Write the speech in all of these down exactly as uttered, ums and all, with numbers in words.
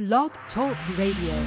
Blog Talk Radio.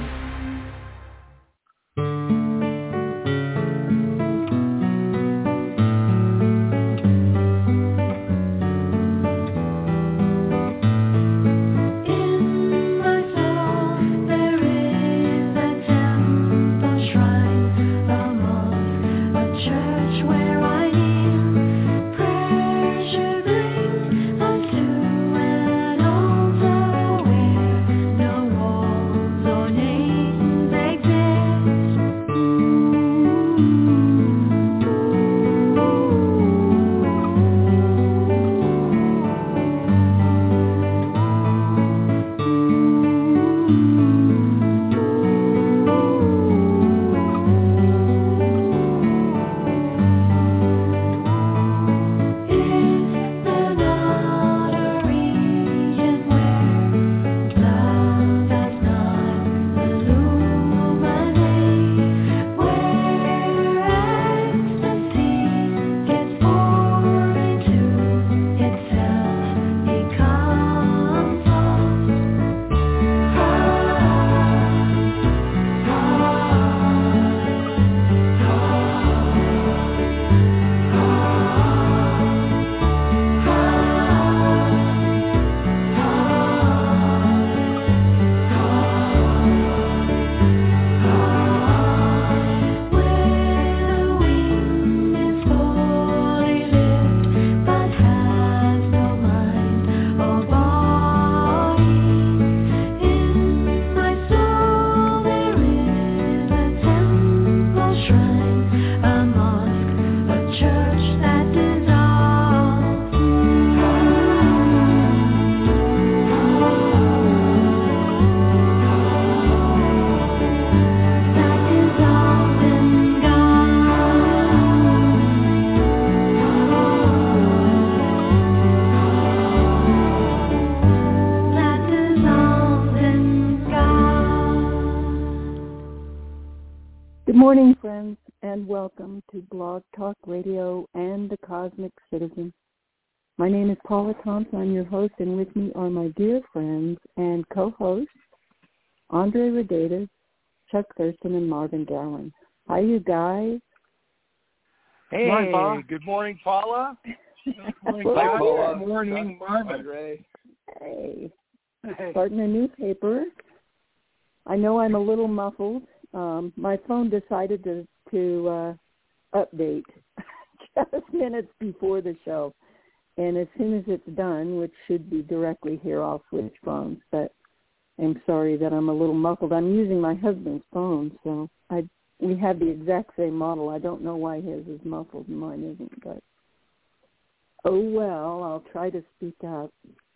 Good morning, friends, and welcome to Blog Talk Radio and the Cosmic Citizen. My name is Paula Thompson. I'm your host, and with me are my dear friends and co-hosts, Andre Rodatis, Chuck Thurston, and Marvin Gowan. Hi, you guys. Hey, morning, Paula. Good morning, Paula. Good morning, Paula. Good morning, Marvin. Andre. Hey. Hey. Starting a new paper. I know I'm a little muffled. Um, my phone decided to, to uh, update just minutes before the show. And as soon as it's done, which should be directly here, I'll switch phones. But I'm sorry that I'm a little muffled. I'm using my husband's phone, so I we have the exact same model. I don't know why his is muffled and mine isn't. But, oh, well, I'll try to speak up.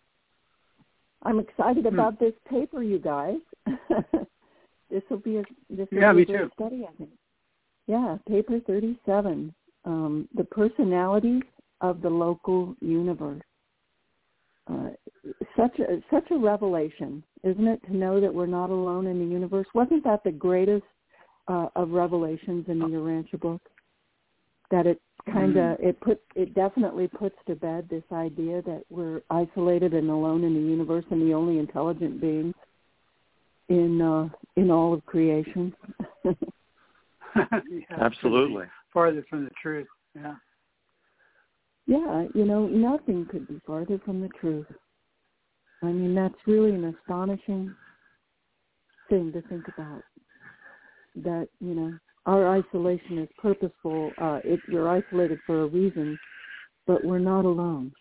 I'm excited Hmm. about this paper, you guys. This will be a this will Yeah, be me a great too. study, I think. Yeah, paper thirty-seven, um, the personalities of the local universe. Uh, such a such a revelation, isn't it, to know that we're not alone in the universe? Wasn't that the greatest uh, of revelations in the Urantia book? That it kind of Mm. it put it definitely puts to bed this idea that we're isolated and alone in the universe and the only intelligent beings in uh, in all of creation. Yeah, Absolutely. farther from the truth. Yeah. Yeah, you know, nothing could be farther from the truth. I mean, that's really an astonishing thing to think about. That, you know, our isolation is purposeful. Uh, it, we're isolated for a reason, but we're not alone.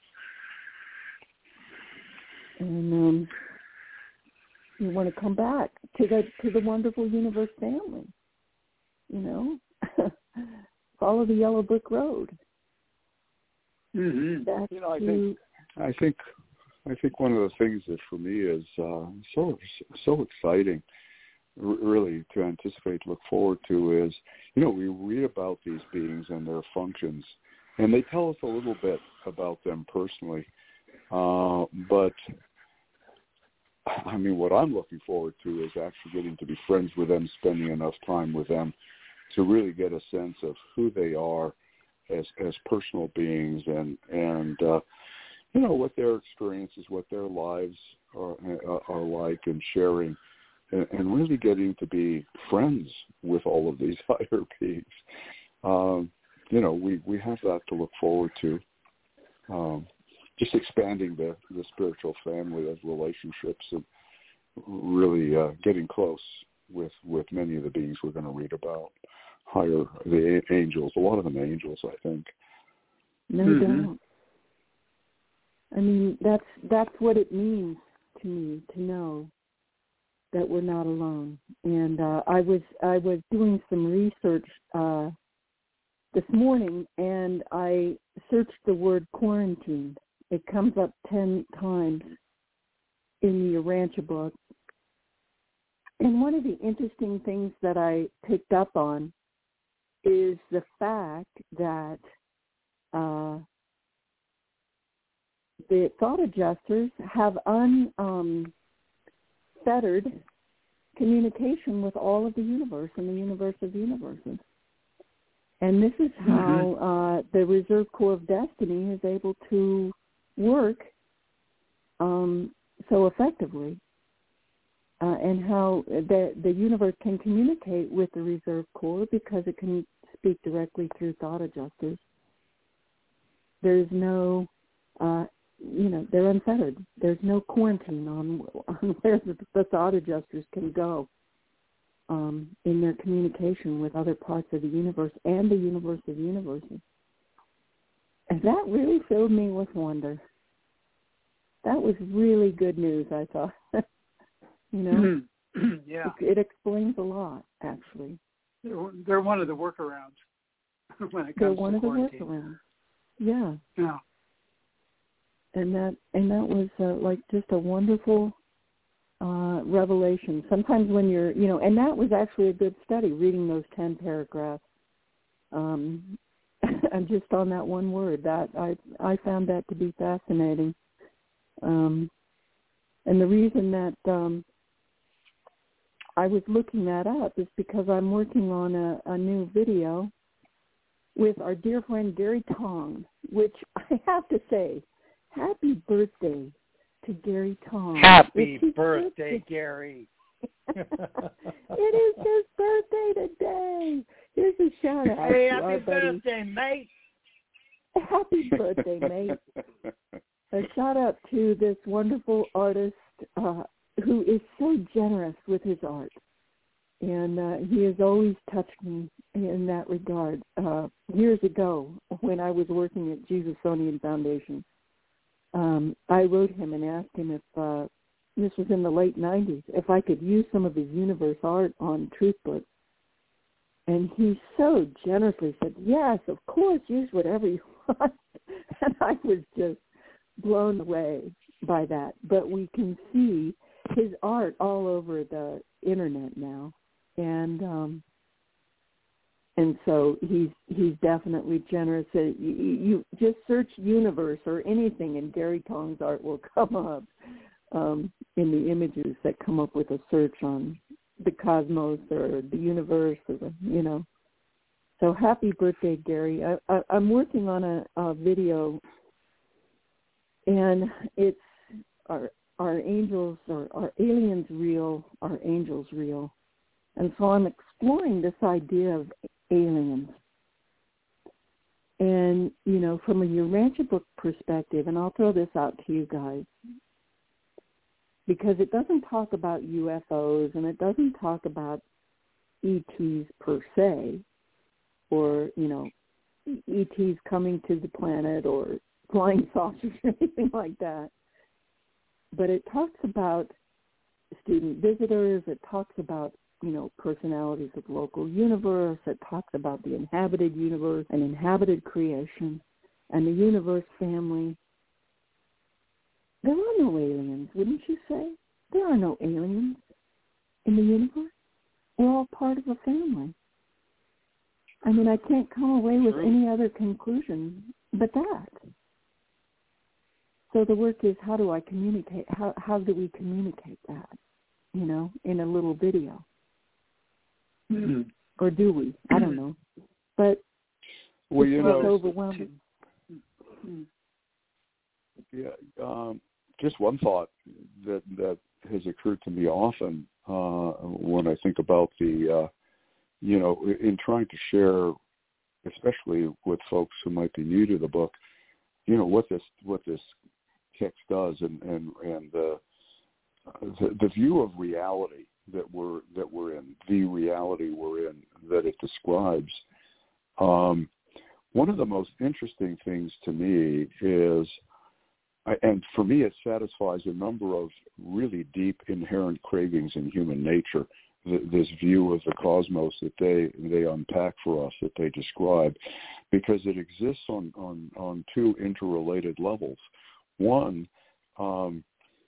And um, you want to come back to the to the wonderful universe family. You know, follow the yellow brick road. Mm-hmm. That's You know, I to, think I think I think one of the things that for me is uh, so so exciting, r- really to anticipate, look forward to is, you know, we read about these beings and their functions, and they tell us a little bit about them personally, uh, but I mean, what I'm looking forward to is actually getting to be friends with them, spending enough time with them to really get a sense of who they are as as personal beings, and and uh, you know, what their experiences, what their lives are are like, and sharing and, and really getting to be friends with all of these higher beings. Um, you know, we, we have that to look forward to. Um, just expanding the, the spiritual family of relationships and really uh, getting close with, with many of the beings we're going to read about. Higher, the angels, a lot of them angels, I think. No Mm-hmm. doubt. I mean, that's that's what it means to me to know that we're not alone. And uh, I was I was doing some research uh, this morning, and I searched the word quarantine. It comes up ten times in the Urantia book. And one of the interesting things that I picked up on is the fact that uh, the thought adjusters have unfettered um, communication with all of the universe and the universe of universes. And this is how mm-hmm. uh, the Reserve Corps of Destiny is able to work um, so effectively, uh, and how the, the universe can communicate with the Reserve Corps because it can speak directly through thought adjusters. There's no, uh, you know, they're unfettered. There's no quarantine on, on where the, the thought adjusters can go um, in their communication with other parts of the universe and the universe of universes. And that really filled me with wonder. That was really good news, I thought. you know? Yeah. It, it explains a lot, actually. They're, they're one of the workarounds when it comes they're one to of the quarantine. workarounds. Yeah. Yeah. And that and that was uh, like just a wonderful uh, revelation. Sometimes when you're, you know, and that was actually a good study, reading those ten paragraphs. Um, and just on that one word, that I I found that to be fascinating. Um, and the reason that um, I was looking that up is because I'm working on a, a new video with our dear friend Gary Tong, which I have to say, happy birthday to Gary Tong. Happy birthday, birthday, Gary. It is his birthday today. Here's a shout out. Hey, to happy our birthday, buddy. mate. Happy birthday, mate. A shout out to this wonderful artist uh, who is so generous with his art. And uh, he has always touched me in that regard. Uh, years ago, when I was working at Jeffersonian Foundation, um, I wrote him and asked him if, uh, this was in the late nineties, if I could use some of his universe art on Truth Books. And he so generously said, yes, of course, use whatever you want. And I was just blown away by that. But we can see his art all over the internet now. And um, and so he's he's definitely generous. You, you just search universe or anything, and Gary Tong's art will come up um, in the images that come up with a search on the cosmos or the universe, or the, you know. So happy birthday, Gary! I, I, I'm working on a, a video, and it's our our angels or our aliens real, our angels real. And so I'm exploring this idea of aliens. And, you know, from a Urantia book perspective, and I'll throw this out to you guys, because it doesn't talk about U F Os and it doesn't talk about E Ts per se, or, you know, E Ts coming to the planet or flying saucers or anything like that. But it talks about student visitors, it talks about, you know, personalities of local universe. It talks about the inhabited universe and inhabited creation and the universe family. There are no aliens, wouldn't you say? There are no aliens in the universe. We're all part of a family. I mean, I can't come away with any other conclusion but that. So the work is, how do I communicate? How how do we communicate that, you know, in a little video? Mm-hmm. Or do we? I don't know. But well, it's you like know, overwhelming. Yeah, um, just one thought that that has occurred to me often uh, when I think about the, uh, you know, in trying to share, especially with folks who might be new to the book, you know, what this what this text does, and and and the the, the view of reality that we're that we're in, the reality we're in that it describes. Um, one of the most interesting things to me is, and for me, it satisfies a number of really deep inherent cravings in human nature. This view of the cosmos that they they unpack for us, that they describe, because it exists on on, on two interrelated levels. One, um,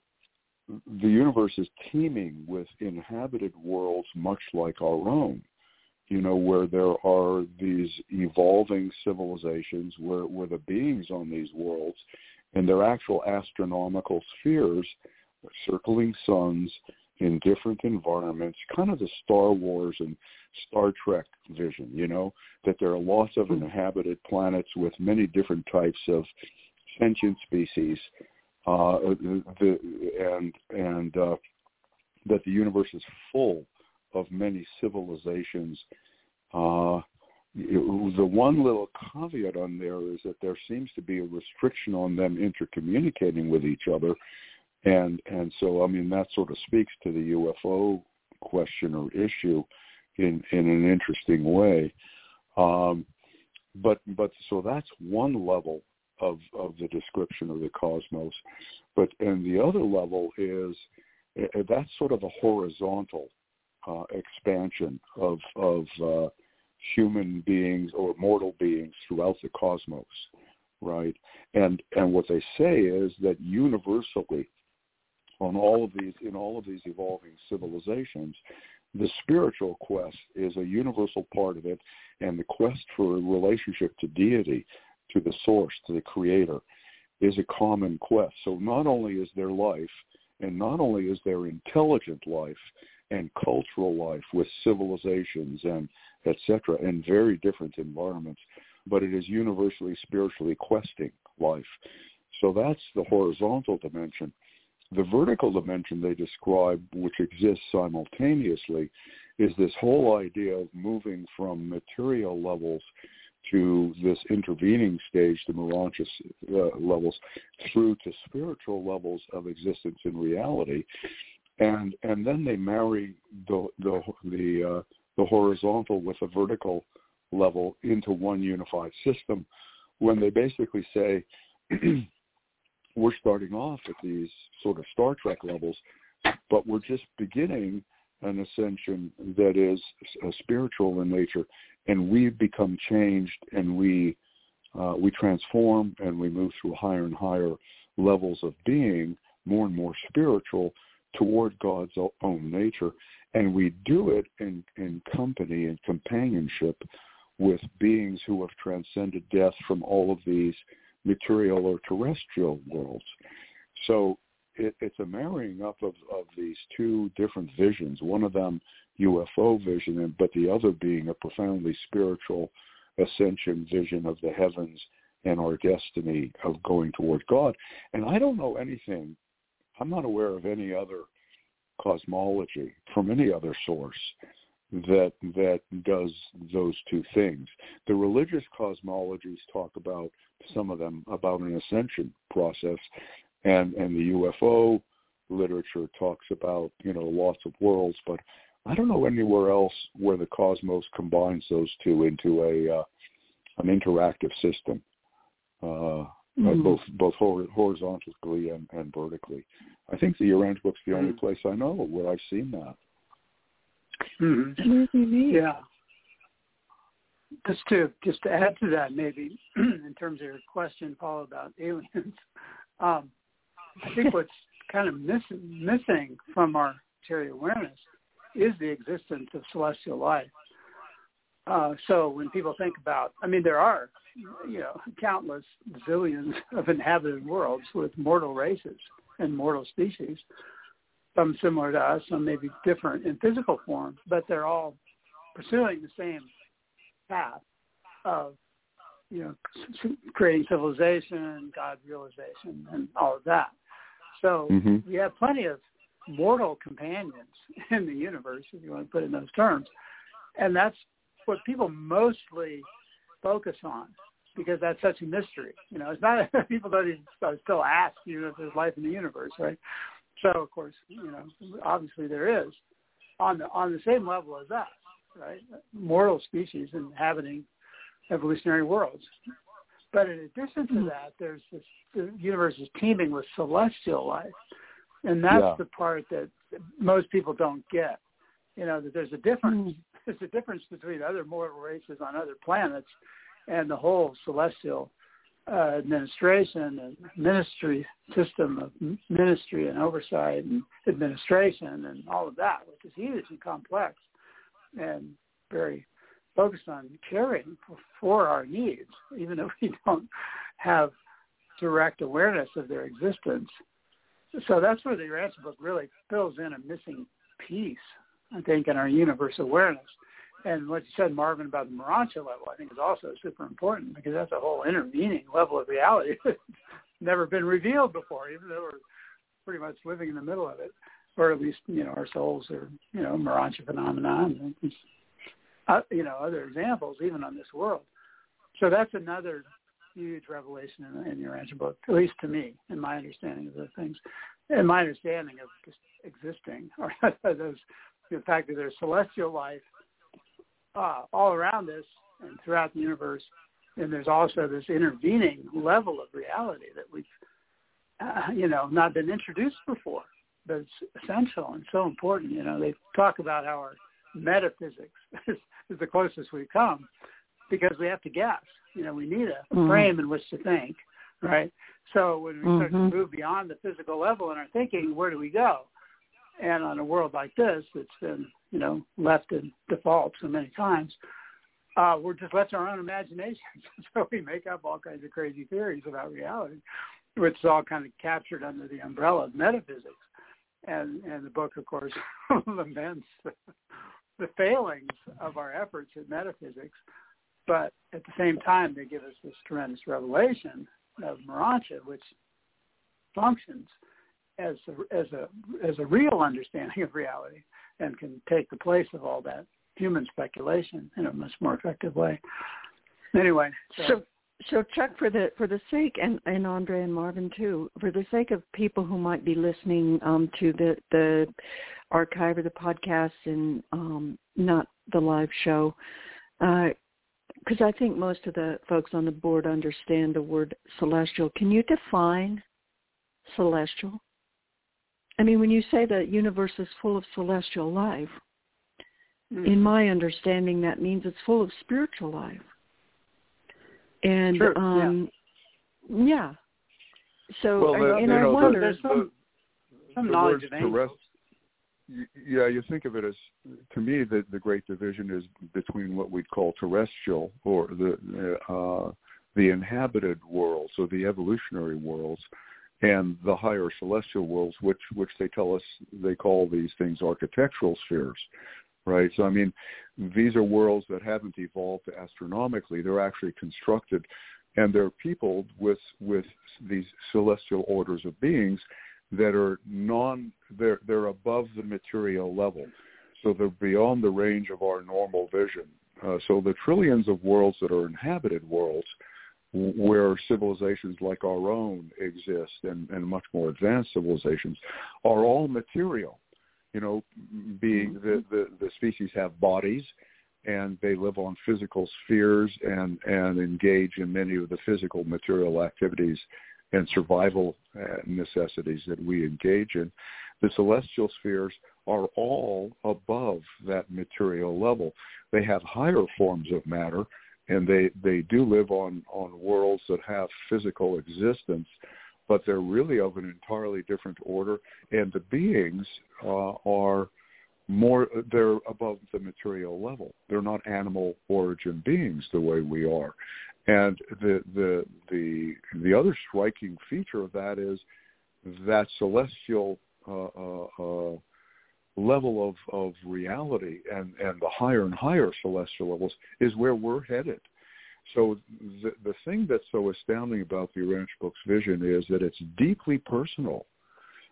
the universe is teeming with inhabited worlds much like our own, you know, where there are these evolving civilizations where, where the beings on these worlds and their actual astronomical spheres, circling suns in different environments, kind of the Star Wars and Star Trek vision, you know, that there are lots of inhabited planets with many different types of sentient species, uh, the, and and uh, that the universe is full of many civilizations. Uh, the one little caveat on there is that there seems to be a restriction on them intercommunicating with each other. And and so, I mean, that sort of speaks to the U F O question or issue in, in an interesting way. Um, but but so that's one level of, of the description of the cosmos. But and the other level is uh, that's sort of a horizontal uh, expansion of of uh, human beings or mortal beings throughout the cosmos, right? And and what they say is that universally, on all of these, in all of these evolving civilizations, the spiritual quest is a universal part of it, and the quest for a relationship to deity, to the source, to the creator, is a common quest. So not only is there life, and not only is there intelligent life and cultural life with civilizations and et cetera, in very different environments, but it is universally spiritually questing life. So that's the horizontal dimension. The vertical dimension they describe, which exists simultaneously, is this whole idea of moving from material levels to this intervening stage, the Meranchus uh, levels, through to spiritual levels of existence in reality, and and then they marry the the the, uh, the horizontal with the vertical level into one unified system, when they basically say, we're starting off at these sort of Star Trek levels, but we're just beginning an ascension that is uh, spiritual in nature, and we become changed, and we uh, we transform, and we move through higher and higher levels of being, more and more spiritual, toward God's own nature, and we do it in, in company and companionship with beings who have transcended death from all of these material or terrestrial worlds. So it, it's a marrying up of, of these two different visions, one of them U F O vision, but the other being a profoundly spiritual ascension vision of the heavens and our destiny of going toward God. And I don't know anything, I'm not aware of any other cosmology from any other source that that does those two things. The religious cosmologies talk about, some of them, about an ascension process, and and the U F O literature talks about, you know, lots of worlds, but I don't know anywhere else where the cosmos combines those two into a uh, an interactive system, uh, mm-hmm. both both horizontally and, and vertically. I think the Urantia book's the mm-hmm. only place I know where I've seen that. Mm-hmm. Yeah. Just to just to add to that, maybe in terms of your question, Paul, about aliens, um, I think what's kind of missing missing from our Terry awareness is the existence of celestial life. Uh, so when people think about, I mean, there are, you know, countless zillions of inhabited worlds with mortal races and mortal species, some similar to us, some maybe different in physical form, but they're all pursuing the same path of, you know, creating civilization, God realization, and all of that. So mm-hmm. we have plenty of mortal companions in the universe, if you want to put it in those terms. And that's what people mostly focus on, because that's such a mystery. You know, it's not, people don't even still ask, you know, if there's life in the universe, right? So, of course, you know, obviously there is on the on the same level as us, right? Mortal species inhabiting evolutionary worlds. But in addition to that, there's this, the universe is teeming with celestial life. And that's yeah. the part that most people don't get. You know, that there's a difference. Mm. There's a difference between other mortal races on other planets and the whole celestial uh, administration and ministry system of ministry and oversight and administration and all of that, which is huge and complex and very focused on caring for, for our needs, even if we don't have direct awareness of their existence. So that's where the Urantia book really fills in a missing piece, I think, in our universe awareness. And what you said, Marvin, about the Morontia level, I think is also super important, because that's a whole intervening level of reality that's never been revealed before, even though we're pretty much living in the middle of it, or at least, you know, our souls are, you know, Morontia phenomenon, and, uh, you know, other examples even on this world. So that's another huge revelation in, in the Urantia book, at least to me, in my understanding of the things, and my understanding of just existing, or those, the fact that there's celestial life uh, all around us and throughout the universe, and there's also this intervening level of reality that we've, uh, you know, not been introduced before, but it's essential and so important. You know, they talk about how our metaphysics is, is the closest we've come, because we have to guess. You know, we need a mm-hmm. frame in which to think, right? So when we start mm-hmm. to move beyond the physical level in our thinking, where do we go? And on a world like this, it's been, you know, left in default so many times, uh, we're just left to our own imagination. So we make up all kinds of crazy theories about reality, which is all kind of captured under the umbrella of metaphysics. And, and the book, of course, laments the, the failings of our efforts at metaphysics. But at the same time, they give us this tremendous revelation of Morontia, which functions as a, as a as a real understanding of reality and can take the place of all that human speculation in a much more effective way. Anyway, so so, so Chuck, for the for the sake and, and Andre and Marvin too, for the sake of people who might be listening um, to the the archive or the podcast and um, not the live show. Uh, Because I think most of the folks on the board understand the word celestial. Can you define celestial? I mean, when you say the universe is full of celestial life, mm-hmm. in my understanding, that means it's full of spiritual life. And, True. um, yeah. yeah. So, well, the, and you I know, wonder. There's some, the, some the knowledge of angels. Yeah, you think of it as, to me, the, the great division is between what we'd call terrestrial, or the uh, the inhabited worlds, or the evolutionary worlds, and the higher celestial worlds, which which they tell us they call these things architectural spheres, right? So, I mean, these are worlds that haven't evolved astronomically. They're actually constructed, and they're peopled with with these celestial orders of beings that are non, they're, they're above the material level. So they're beyond the range of our normal vision. Uh, so the trillions of worlds that are inhabited worlds, w- where civilizations like our own exist, and, and much more advanced civilizations, are all material. You know, being the, the, the species have bodies, and they live on physical spheres and, and engage in many of the physical material activities and survival uh, necessities that we engage in. The celestial spheres are all above that material level. They have higher forms of matter, and they, they do live on, on worlds that have physical existence, but they're really of an entirely different order, and the beings uh, are more, they're above the material level. They're not animal origin beings the way we are. And the the the the other striking feature of that is that celestial uh, uh, uh, level of, of reality, and, and the higher and higher celestial levels is where we're headed. So the the thing that's so astounding about the Urantia book's vision is that it's deeply personal.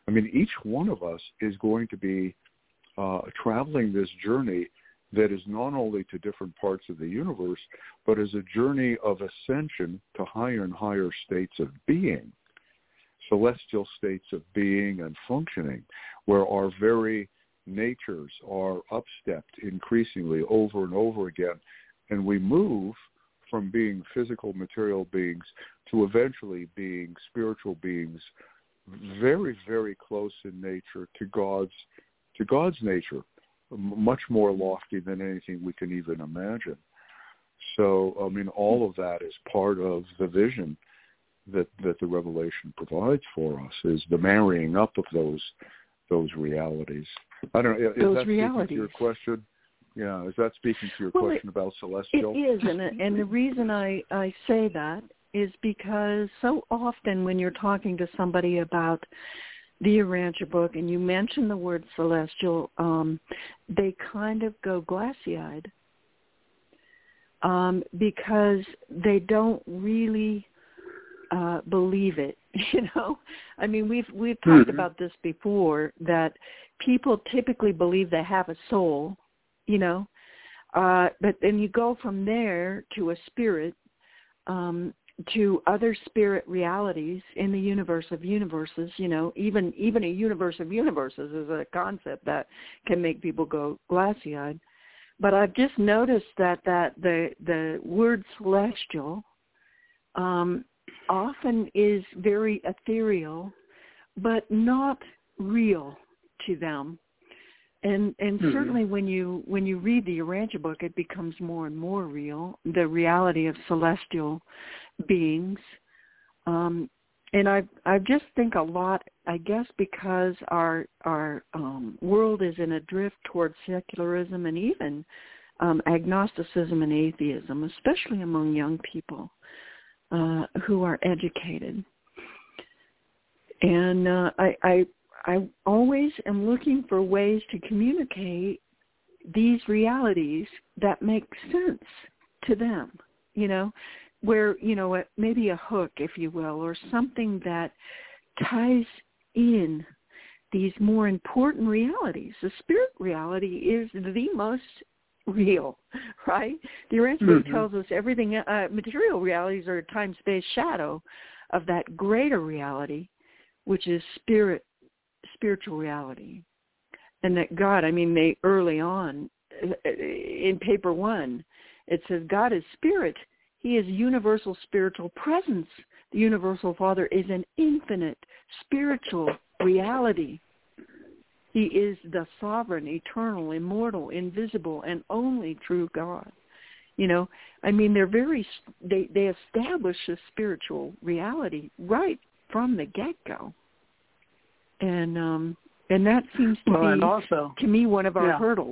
I mean, each one of us is going to be uh, traveling this journey that is not only to different parts of the universe, but is a journey of ascension to higher and higher states of being, celestial states of being and functioning, where our very natures are upstepped increasingly over and over again, and we move from being physical material beings to eventually being spiritual beings, very, very close in nature to God's to God's nature, much more lofty than anything we can even imagine. So, I mean, all of that is part of the vision that that the revelation provides for us, is the marrying up of those those realities. I don't know. Is those that realities. Speaking to your question? Yeah, is that speaking to your well, question it, about celestial? It is, and, and the reason I, I say that is because so often when you're talking to somebody about the Urantia book and you mention the word celestial, um, they kind of go glassy-eyed um, because they don't really uh, believe it. You know, I mean, we've we've talked mm-hmm. about this before, that people typically believe they have a soul, you know, uh, but then you go from there to a spirit, um, to other spirit realities in the universe of universes. You know, even even a universe of universes is a concept that can make people go glassy-eyed. But I've just noticed that that the the word celestial um, often is very ethereal, but not real to them. And and mm-hmm. certainly when you when you read the Urantia book, it becomes more and more real, the reality of celestial beings. Um, and I I just think a lot, I guess, because our our um, world is in a drift towards secularism and even um, agnosticism and atheism, especially among young people uh, who are educated. And uh, I, I I always am looking for ways to communicate these realities that make sense to them, you know, where, you know, maybe a hook, if you will, or something that ties in these more important realities. The spirit reality is the most real, right? The Urantia book mm-hmm. tells us everything, uh, material realities are a time-space shadow of that greater reality, which is spirit, spiritual reality. And that God, I mean, they early on, in paper one, it says God is spirit. He is universal spiritual presence. The universal Father is an infinite spiritual reality. He is the sovereign, eternal, immortal, invisible, and only true God. You know, I mean, they're very, they, they establish a spiritual reality right from the get-go. And um, and that seems to well, be, and also, to me, one of our yeah. hurdles.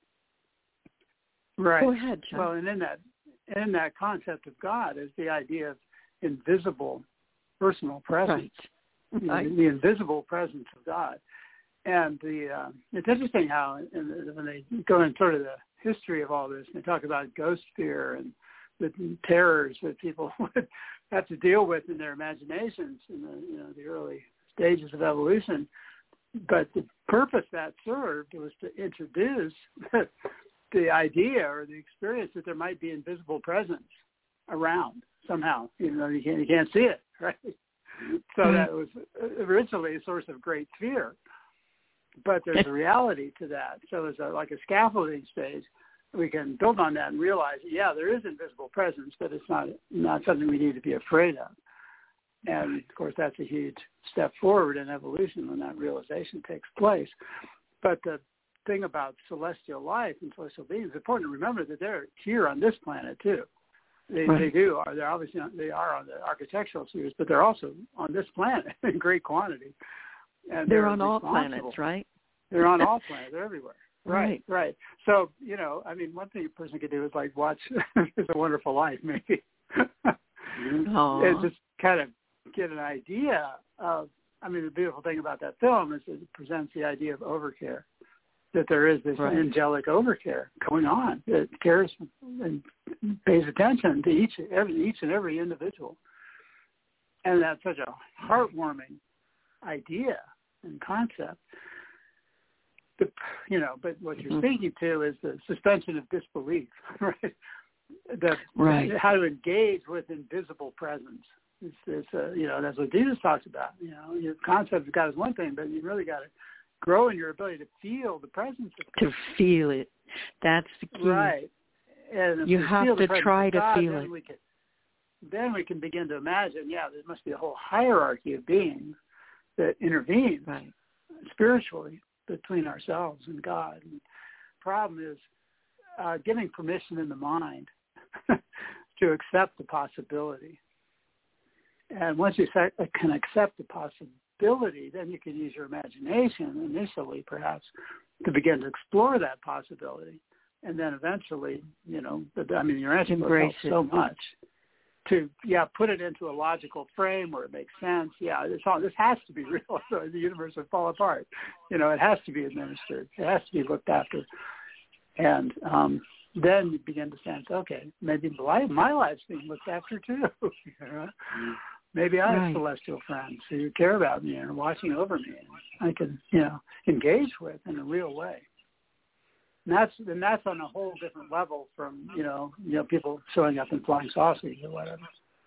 Right. Go ahead, Chuck. Well, and in that, in that concept of God is the idea of invisible personal presence, right. You know, right. the invisible presence of God. And the uh, it's interesting how in, when they go in sort of the history of all this, and they talk about ghost fear and the terrors that people would have to deal with in their imaginations in the, you know, the early stages of evolution, but the purpose that served was to introduce the idea or the experience that there might be invisible presence around somehow, even though you can't, you can't see it, right? So mm-hmm. that was originally a source of great fear, but there's a reality to that. So it's a, like a scaffolding stage. We can build on that and realize, yeah, there is invisible presence, but it's not not something we need to be afraid of. And, of course, that's a huge step forward in evolution when that realization takes place. But the thing about celestial life and celestial beings, it's important to remember that they're here on this planet, too. They, right. they do. Are They're obviously on, they are on the architectural series, but they're also on this planet in great quantity. And they're, they're on all planets, right? They're on all planets. They're everywhere. Right. right, right. So, you know, I mean, one thing a person could do is, like, watch It's a Wonderful Life, maybe. And just kind of get an idea of, I mean, the beautiful thing about that film is it presents the idea of overcare, that there is this right. angelic overcare going on that cares and pays attention to each, every, each and every individual. And that's such a heartwarming idea and concept. The, you know, but what you're Mm-hmm. speaking to is the suspension of disbelief, right? The, Right. How to engage with invisible presence. It's, it's uh, you know, that's what Jesus talks about. You know, your concept of God is one thing, but you really got to grow in your ability to feel the presence of God. To feel it. That's the key. Right. And if You we have feel the to presence try of to God, feel then it. We can, then we can begin to imagine, yeah, there must be a whole hierarchy of beings that intervene Right. spiritually between ourselves and God. And the problem is uh, giving permission in the mind to accept the possibility. And once you can accept the possibility, then you can use your imagination initially, perhaps, to begin to explore that possibility. And then eventually, you know, I mean, your answer helps so much to, yeah, put it into a logical frame where it makes sense. Yeah, it's all, this has to be real. So the universe would fall apart. You know, it has to be administered. It has to be looked after. And um, then you begin to sense, okay, maybe my, my life's being looked after too. You know? Maybe I have Right. celestial friends who care about me and are watching over me, and I can, you know, engage with in a real way. And that's and that's on a whole different level from, you know, you know, people showing up in flying saucers or whatever.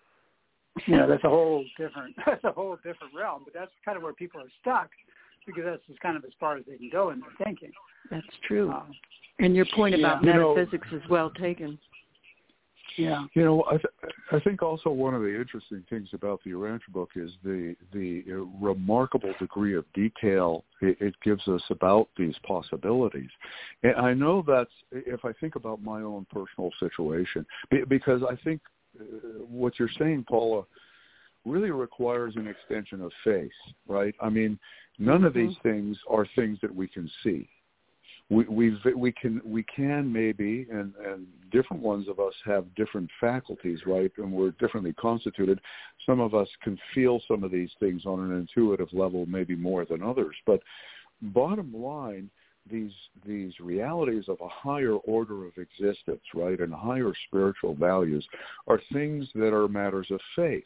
You know, that's a whole different that's a whole different realm. But that's kind of where people are stuck, because that's just kind of as far as they can go in their thinking. That's true. Um, and your point yeah. about You know, metaphysics is well taken. Yeah. You know, I, th- I think also one of the interesting things about the Urantia book is the the remarkable degree of detail it, it gives us about these possibilities. And I know that's, if I think about my own personal situation, because I think what you're saying, Paula, really requires an extension of faith, right? I mean, none of these things are things that we can see. We we we can we can maybe, and, and different ones of us have different faculties, right? And we're differently constituted. Some of us can feel some of these things on an intuitive level, maybe more than others. But bottom line, these these realities of a higher order of existence, right, and higher spiritual values are things that are matters of faith.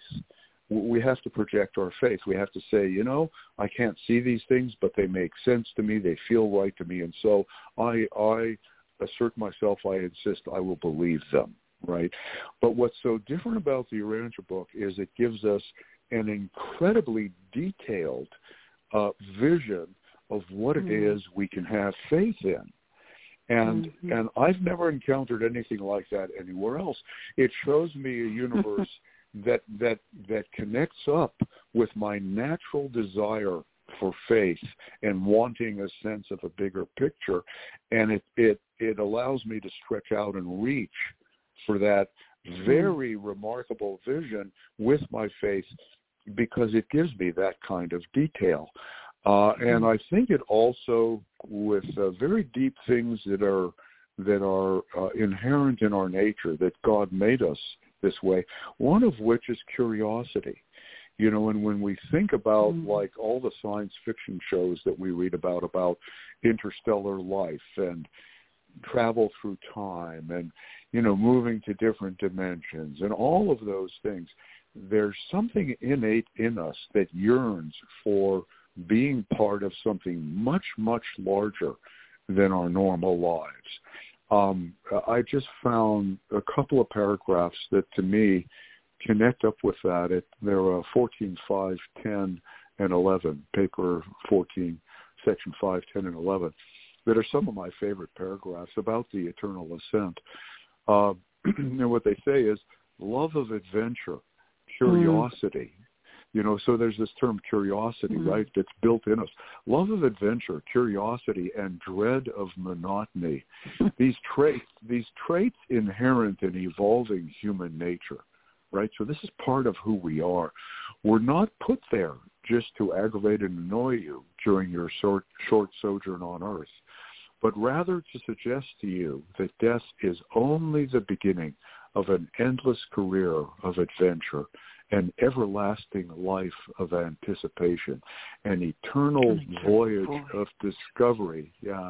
We have to project our faith. We have to say, you know, I can't see these things, but they make sense to me. They feel right to me. And so I, I assert myself, I insist I will believe them, right? But what's so different about the Urantia book is it gives us an incredibly detailed uh, vision of what mm-hmm. it is we can have faith in. And mm-hmm. and I've never encountered anything like that anywhere else. It shows me a universe that that that connects up with my natural desire for faith and wanting a sense of a bigger picture, and it it it allows me to stretch out and reach for that very mm. remarkable vision with my faith, because it gives me that kind of detail. Uh, and I think it also, with uh, very deep things that are that are uh, inherent in our nature, that God made us this way, one of which is curiosity. You know, and when we think about mm-hmm. like all the science fiction shows that we read about, about interstellar life and travel through time and, you know, moving to different dimensions and all of those things, there's something innate in us that yearns for being part of something much, much larger than our normal lives. Um, I just found a couple of paragraphs that, to me, connect up with that. It, they're uh, fourteen, five, ten, and eleven, paper fourteen, section five, ten, and eleven, that are some of my favorite paragraphs about the eternal ascent. Uh, and what they say is love of adventure, curiosity. Mm. You know, so there's this term curiosity, mm. right, that's built in us. Love of adventure, curiosity, and dread of monotony. These traits, these traits inherent in evolving human nature, right? So this is part of who we are. We're not put there just to aggravate and annoy you during your short, short sojourn on Earth, but rather to suggest to you that death is only the beginning of an endless career of adventure, an everlasting life of anticipation, an eternal voyage of discovery. Yeah.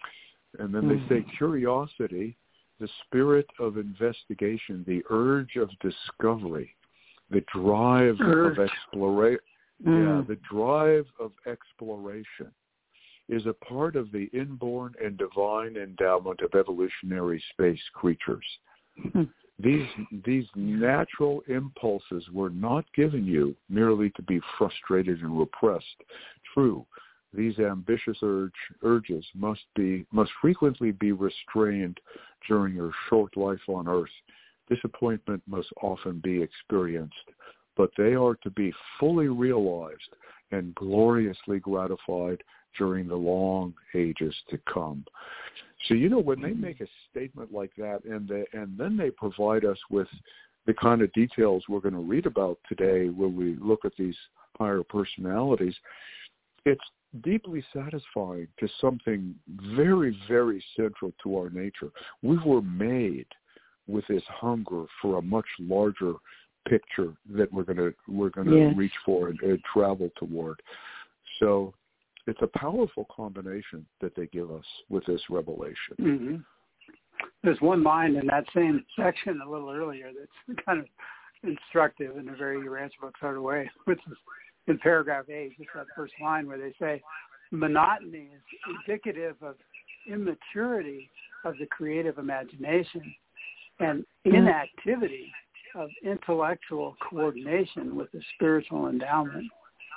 And then mm-hmm. they say curiosity, the spirit of investigation, the urge of discovery, the drive urge. of exploration. Yeah, the drive of exploration is a part of the inborn and divine endowment of evolutionary space creatures. Mm. These these natural impulses were not given you merely to be frustrated and repressed. True, these ambitious urge, urges must be must frequently be restrained during your short life on Earth. Disappointment must often be experienced, but they are to be fully realized and gloriously gratified during the long ages to come. So, you know, when they make a statement like that and they, and then they provide us with the kind of details we're going to read about today when we look at these higher personalities, it's deeply satisfying to something very, very central to our nature. We were made with this hunger for a much larger picture that we're going to we're going to yes. reach for and, and travel toward. So it's a powerful combination that they give us with this revelation. Mm-hmm. There's one line in that same section a little earlier that's kind of instructive in a very Urantia book sort of way, which is in paragraph eight, just that first line where they say, monotony is indicative of immaturity of the creative imagination and inactivity of intellectual coordination with the spiritual endowment.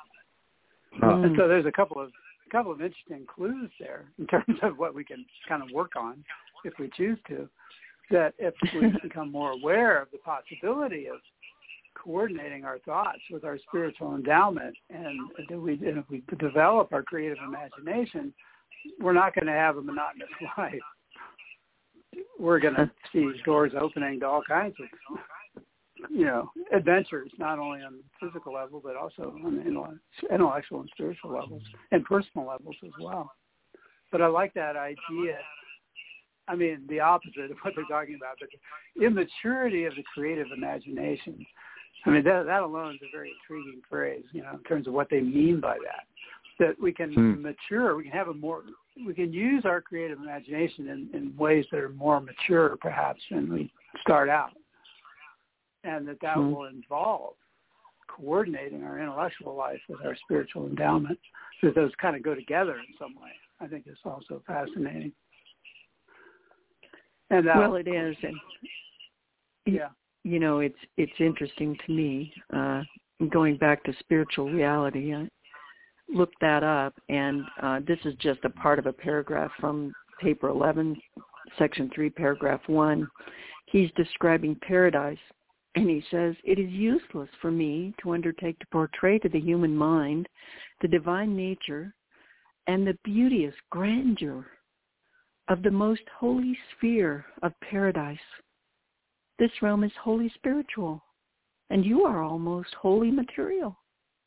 Uh, and so there's a couple of a couple of interesting clues there in terms of what we can kind of work on if we choose to. That if we become more aware of the possibility of coordinating our thoughts with our spiritual endowment, and if we, and if we develop our creative imagination, we're not going to have a monotonous life. We're going to see doors opening to all kinds of, you know, adventures, not only on the physical level, but also on the intellectual and spiritual levels and personal levels as well. But I like that idea. I mean, the opposite of what they're talking about, but the immaturity of the creative imagination. I mean, that, that alone is a very intriguing phrase, you know, in terms of what they mean by that. That we can hmm. mature, we can have a more, we can use our creative imagination in, in ways that are more mature, perhaps, when we start out. And that that hmm. will involve coordinating our intellectual life with our spiritual endowment. So those kind of go together in some way. I think it's also fascinating. And, uh, well, it is. And, yeah. You know, it's it's interesting to me, uh, going back to spiritual reality. I looked that up, and uh, this is just a part of a paragraph from paper eleven, section three, paragraph one. He's describing paradise, and he says, it is useless for me to undertake to portray to the human mind the divine nature and the beauteous grandeur of the most holy sphere of paradise. This realm is wholly spiritual, and you are almost wholly material.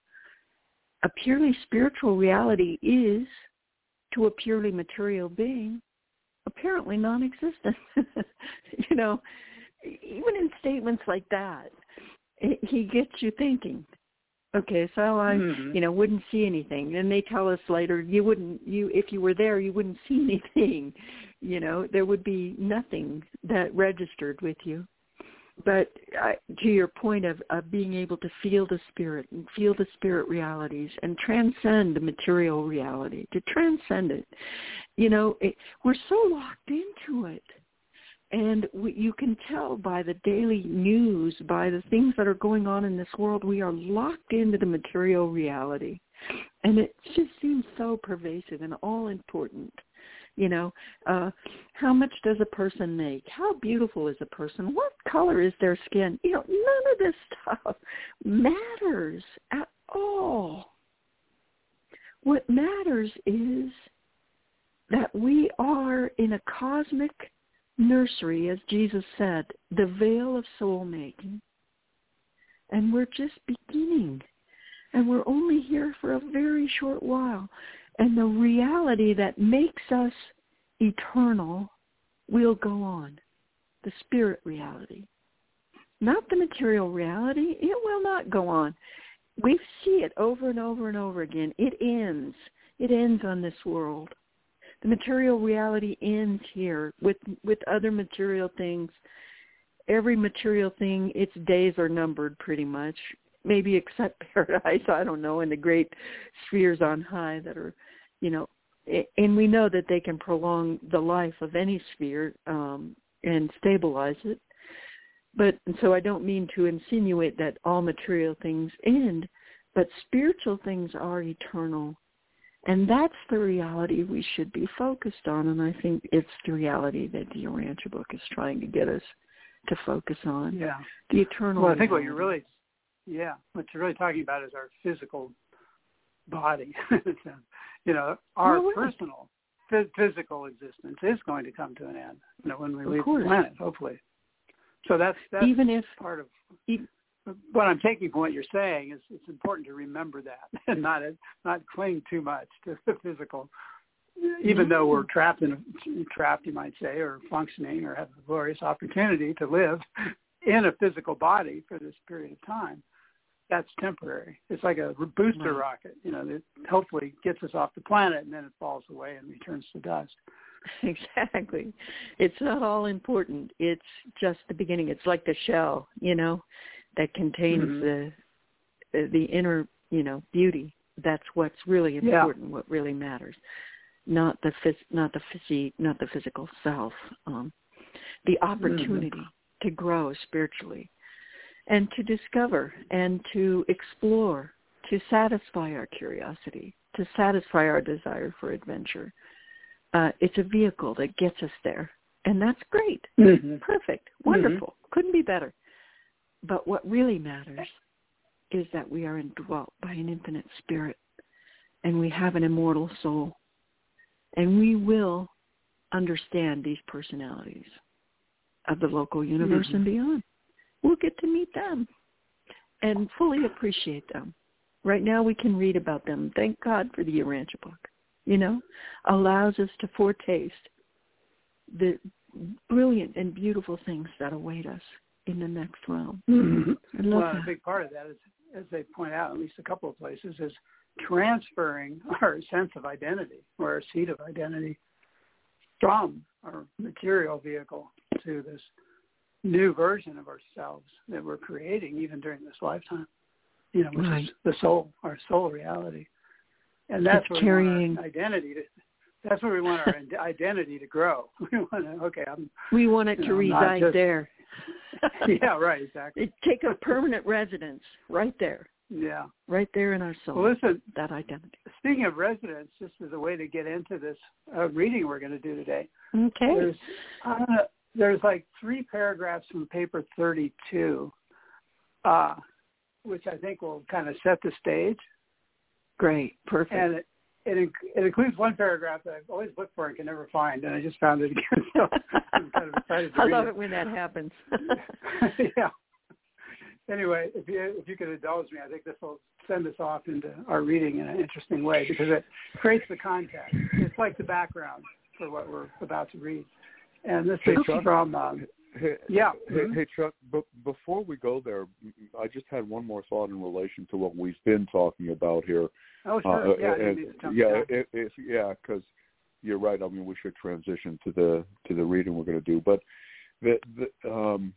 A purely spiritual reality is, to a purely material being, apparently non-existent. You know, even in statements like that, it, he gets you thinking. Okay, so I, mm-hmm. you know, wouldn't see anything. And they tell us later, you wouldn't, you if you were there, you wouldn't see anything. You know, there would be nothing that registered with you. But uh, to your point of, of being able to feel the spirit and feel the spirit realities and transcend the material reality, to transcend it, you know, it, we're so locked into it. And we, you can tell by the daily news, by the things that are going on in this world, we are locked into the material reality. And it just seems so pervasive and all important. You know, uh, how much does a person make? How beautiful is a person? What color is their skin? You know, none of this stuff matters at all. What matters is that we are in a cosmic nursery, as Jesus said, the veil of soul making. And we're just beginning. And we're only here for a very short while. And the reality that makes us eternal will go on. The spirit reality. Not the material reality. It will not go on. We see it over and over and over again. It ends. It ends on this world. The material reality ends here with, with other material things. Every material thing, its days are numbered pretty much. maybe except paradise, I don't know, and the great spheres on high that are, you know, and we know that they can prolong the life of any sphere um, and stabilize it. But and so I don't mean to insinuate that all material things end, but spiritual things are eternal. And that's the reality we should be focused on. And I think it's the reality that the Urantia book is trying to get us to focus on. Yeah. The eternal Well, I think reality. what you're really, yeah, what you're really talking about is our physical body. You know, our well, personal f- physical existence is going to come to an end, you know, when we of leave course. the planet, hopefully. So that's, that's even if part of even, what I'm taking from what you're saying is it's important to remember that and not not cling too much to the physical, even no. though we're trapped in a, trapped, you might say, or functioning or have a glorious opportunity to live in a physical body for this period of time. That's temporary. It's like a booster right. rocket, you know, that hopefully gets us off the planet and then it falls away and returns to dust. Exactly. It's not all important. It's just the beginning. It's like the shell, you know, that contains Mm-hmm. the the inner, you know, beauty. That's what's really important. Yeah. What really matters, not the phys- not the physique, not the physical self. Um, the opportunity mm-hmm. to grow spiritually, and to discover, and to explore, to satisfy our curiosity, to satisfy our desire for adventure. Uh, it's a vehicle that gets us there, and that's great. Mm-hmm. Perfect. Wonderful. Mm-hmm. Couldn't be better. But what really matters is that we are indwelt by an infinite spirit, and we have an immortal soul, and we will understand these personalities of the local universe mm-hmm. and beyond. We'll get to meet them and fully appreciate them. Right now we can read about them. Thank God for the Urantia book. You know, allows us to foretaste the brilliant and beautiful things that await us in the next realm. Mm-hmm. I love well, that. a big part of that is, as they point out, at least a couple of places, is transferring our sense of identity or our seat of identity from our material vehicle to this new version of ourselves that we're creating even during this lifetime, you know, which right. is the soul, our soul reality. And that's it's where carrying... we want our identity to, that's where we want our identity to grow. We want to, okay, I'm, we want it to know, reside just, there. Yeah, right, exactly. It take a permanent residence right there. Yeah. Right there in our soul. Well, listen, that identity. Speaking of residence, just as a way to get into this uh, reading we're going to do today. Okay. There's, uh, there's like three paragraphs from paper thirty-two, uh, which I think will kind of set the stage. Great. Perfect. And it, it, it includes one paragraph that I've always looked for and can never find, and I just found it again. So I'm kind of excited to I read love it. it when that happens. Yeah. Anyway, if you if you could indulge me, I think this will send us off into our reading in an interesting way because it creates the context. It's like the background for what we're about to read. And this hey, is Chuck, from, um, hey, yeah. Hey, Mm-hmm. hey Chuck, but before we go there, I just had one more thought in relation to what we've been talking about here. Oh, sure. Uh, yeah, and, yeah, it, it, yeah, because you're right. I mean, we should transition to the to the reading we're going to do. But the, the um,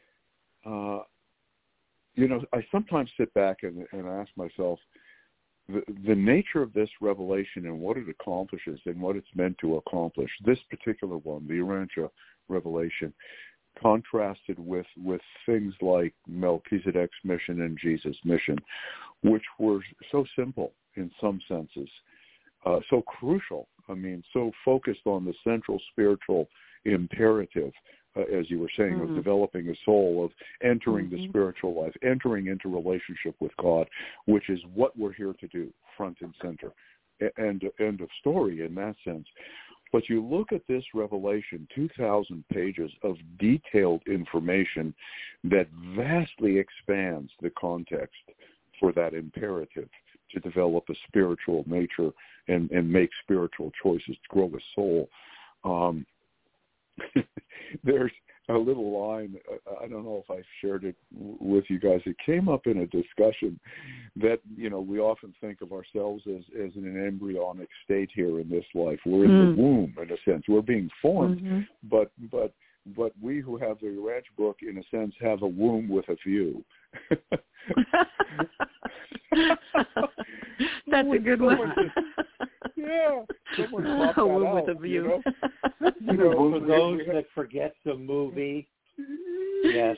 uh, you know, I sometimes sit back and, and ask myself, the, the nature of this revelation and what it accomplishes and what it's meant to accomplish, this particular one, the Urantia revelation, contrasted with, with things like Melchizedek's mission and Jesus' mission, which were so simple in some senses, uh, so crucial, I mean, so focused on the central spiritual imperative, Uh, as you were saying, mm-hmm. of developing a soul, of entering mm-hmm. the spiritual life, entering into relationship with God, which is what we're here to do, front and center. End, end of story in that sense. But you look at this revelation, two thousand pages of detailed information that vastly expands the context for that imperative to develop a spiritual nature and, and make spiritual choices to grow a soul. Um, There's a little line, I don't know if I shared it with you guys. It came up in a discussion that, you know, we often think of ourselves as, as in an embryonic state here in this life. We're in mm. the womb, in a sense. We're being formed, mm-hmm. but but but we who have the ranch book, in a sense, have a womb with a view. That's a good one. Yeah, someone popped a that womb out, with a view. You know? You know, For those that forget the movie, yes.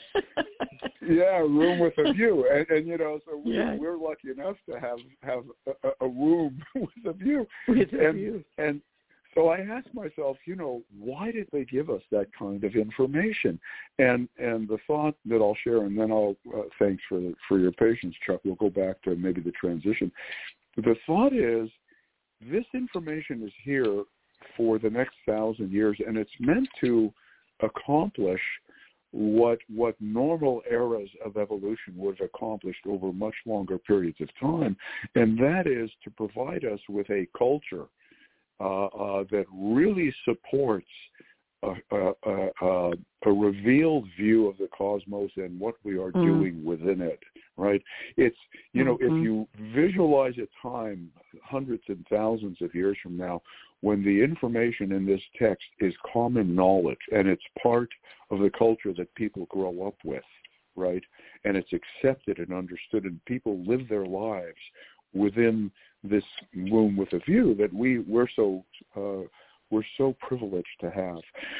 Yeah, room with a view, and, and you know, so we, yeah. we're lucky enough to have have a, a womb with a view. With a and, view. And so I asked myself, you know, why did they give us that kind of information? And and the thought that I'll share, and then I'll uh, thanks for for your patience, Chuck. We'll go back to maybe the transition. The thought is, this information is here for the next thousand years, and it's meant to accomplish what what normal eras of evolution would have accomplished over much longer periods of time, and that is to provide us with a culture uh, uh, that really supports a, a, a, a revealed view of the cosmos and what we are mm. doing within it, right? It's, you know, mm-hmm. if you visualize a time hundreds and thousands of years from now when the information in this text is common knowledge and it's part of the culture that people grow up with, right? And it's accepted and understood, and people live their lives within this womb with a view that we, we're so uh, we're so privileged to have.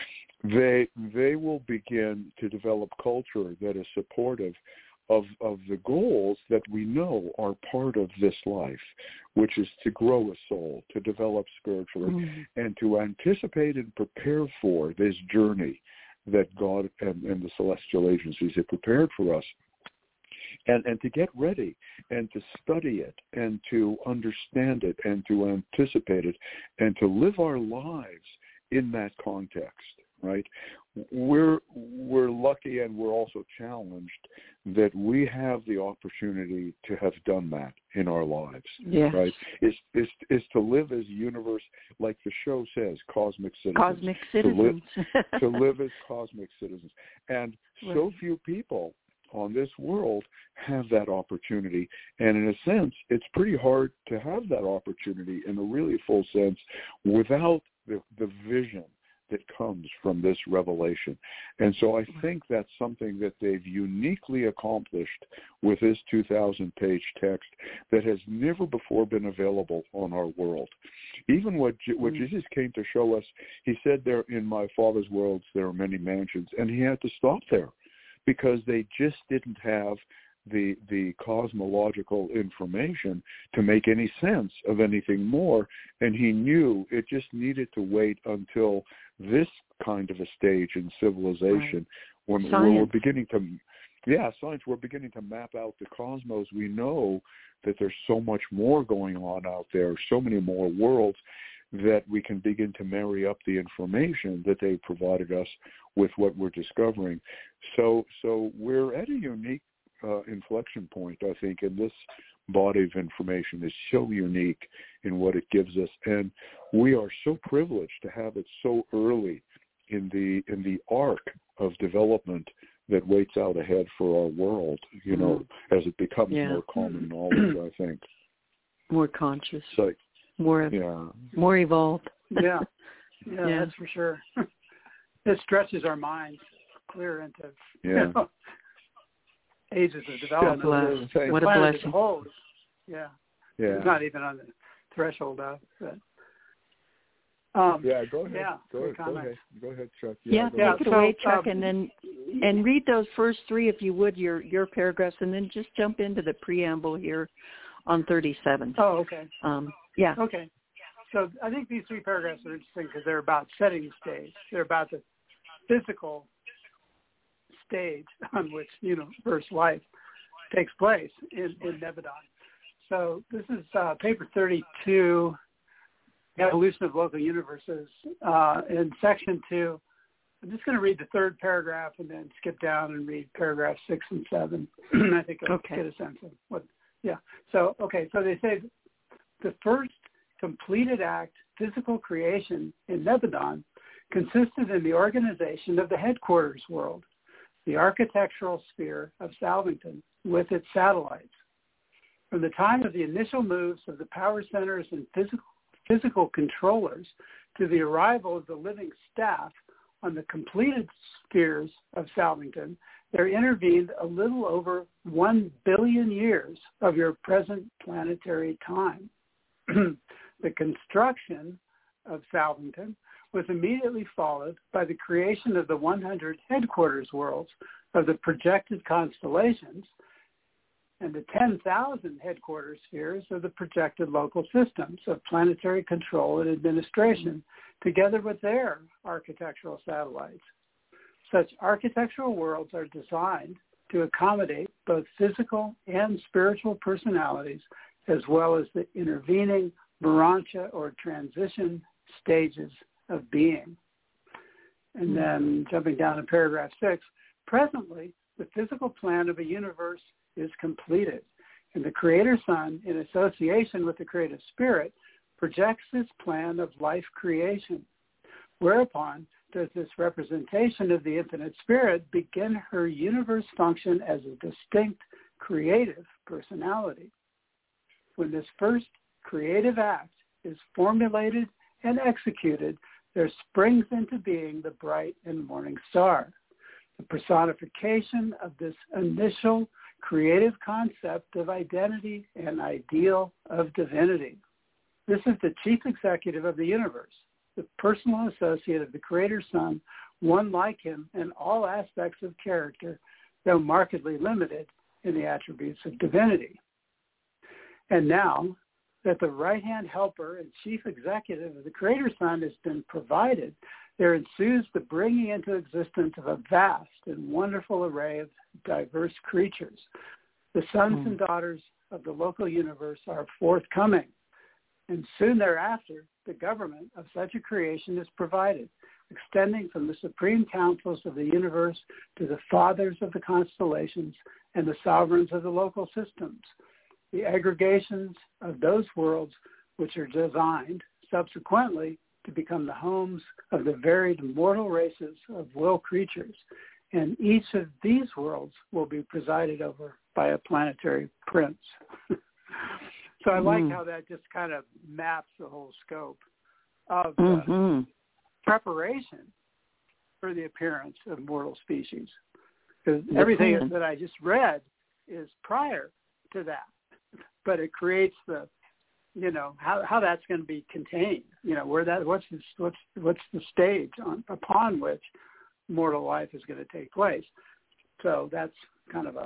They they will begin to develop culture that is supportive of of the goals that we know are part of this life, which is to grow a soul, to develop spiritually, mm-hmm. and to anticipate and prepare for this journey that God and, and the celestial agencies have prepared for us. And, and to get ready and to study it and to understand it and to anticipate it and to live our lives in that context, right? We're we're lucky, and we're also challenged that we have the opportunity to have done that in our lives, yes. right? Is is is to live as a universe, like the show says, cosmic citizens. Cosmic citizens. To live, to live as cosmic citizens. And right. so few people on this world have that opportunity, and in a sense it's pretty hard to have that opportunity in a really full sense without the, the vision that comes from this revelation. And so I think that's something that they've uniquely accomplished with this two thousand page text that has never before been available on our world. Even what what mm-hmm. Jesus came to show us, he said, there in my Father's worlds there are many mansions, and he had to stop there, because they just didn't have the the cosmological information to make any sense of anything more, and he knew it just needed to wait until this kind of a stage in civilization, right. when, when we're beginning to, yeah, science, we're beginning to map out the cosmos. We know that there's so much more going on out there, so many more worlds, that we can begin to marry up the information that they provided us with what we're discovering. So so we're at a unique uh, inflection point, I think, and this body of information is so unique in what it gives us, and we are so privileged to have it so early in the in the arc of development that waits out ahead for our world, you know, mm. as it becomes yeah. more common knowledge, I think. More conscious. So, more yeah. more evolved. Yeah. yeah, yeah, that's for sure. It stretches our minds clear into yeah. you know, ages of development. Yeah, what a blessing. Whole, yeah. yeah. It's not even on the threshold of it. Um, yeah, go ahead. Yeah, go, ahead go ahead. Go ahead, Chuck. Yeah, yeah, take it so, away, Chuck, um, and then and read those first three, if you would, your your paragraphs, and then just jump into the preamble here on thirty-seven. Oh, okay. Um, yeah. Okay. So I think these three paragraphs are interesting because they're about setting the stage. They're about the physical stage on which universe life takes place in, in Nebadon. So this is uh, paper thirty-two, Evolution of Local Universes. Uh, in section two, I'm just going to read the third paragraph and then skip down and read paragraph six and seven. I think I'll okay. get a sense of what, yeah. So, okay, so they say the first completed act, physical creation in Nebadon, consisted in the organization of the headquarters world, the architectural sphere of Salvington with its satellites. From the time of the initial moves of the power centers and physical, physical controllers to the arrival of the living staff, on the completed spheres of Salvington, there intervened a little over one billion years of your present planetary time. The construction of Salvington was immediately followed by the creation of the one hundred headquarters worlds of the projected constellations and the ten thousand headquarters spheres of the projected local systems of planetary control and administration, together with their architectural satellites. Such architectural worlds are designed to accommodate both physical and spiritual personalities, as well as the intervening Morontia or transition stages of being. And then jumping down to paragraph six, presently, the physical plan of a universe is completed, and the Creator Son, in association with the Creative Spirit, projects his plan of life creation, whereupon does this representation of the Infinite Spirit begin her universe function as a distinct creative personality. When this first creative act is formulated and executed, there springs into being the bright and morning star, the personification of this initial creative concept of identity and ideal of divinity. This is the chief executive of the universe, the personal associate of the Creator Son, one like him in all aspects of character, though markedly limited in the attributes of divinity. And now that the right-hand helper and chief executive of the Creator Son has been provided, there ensues the bringing into existence of a vast and wonderful array of diverse creatures. The sons mm. and daughters of the local universe are forthcoming, and soon thereafter, the government of such a creation is provided, extending from the supreme councils of the universe to the fathers of the constellations and the sovereigns of the local systems. The aggregations of those worlds which are designed subsequently to become the homes of the varied mortal races of will creatures, and each of these worlds will be presided over by a planetary prince. So I like mm. how that just kind of maps the whole scope of uh, mm-hmm. preparation for the appearance of mortal species. Because everything plan. that I just read is prior to that, but it creates the, you know, how how that's going to be contained. You know, where that what's the, what's what's the stage on, upon which mortal life is going to take place. So that's kind of a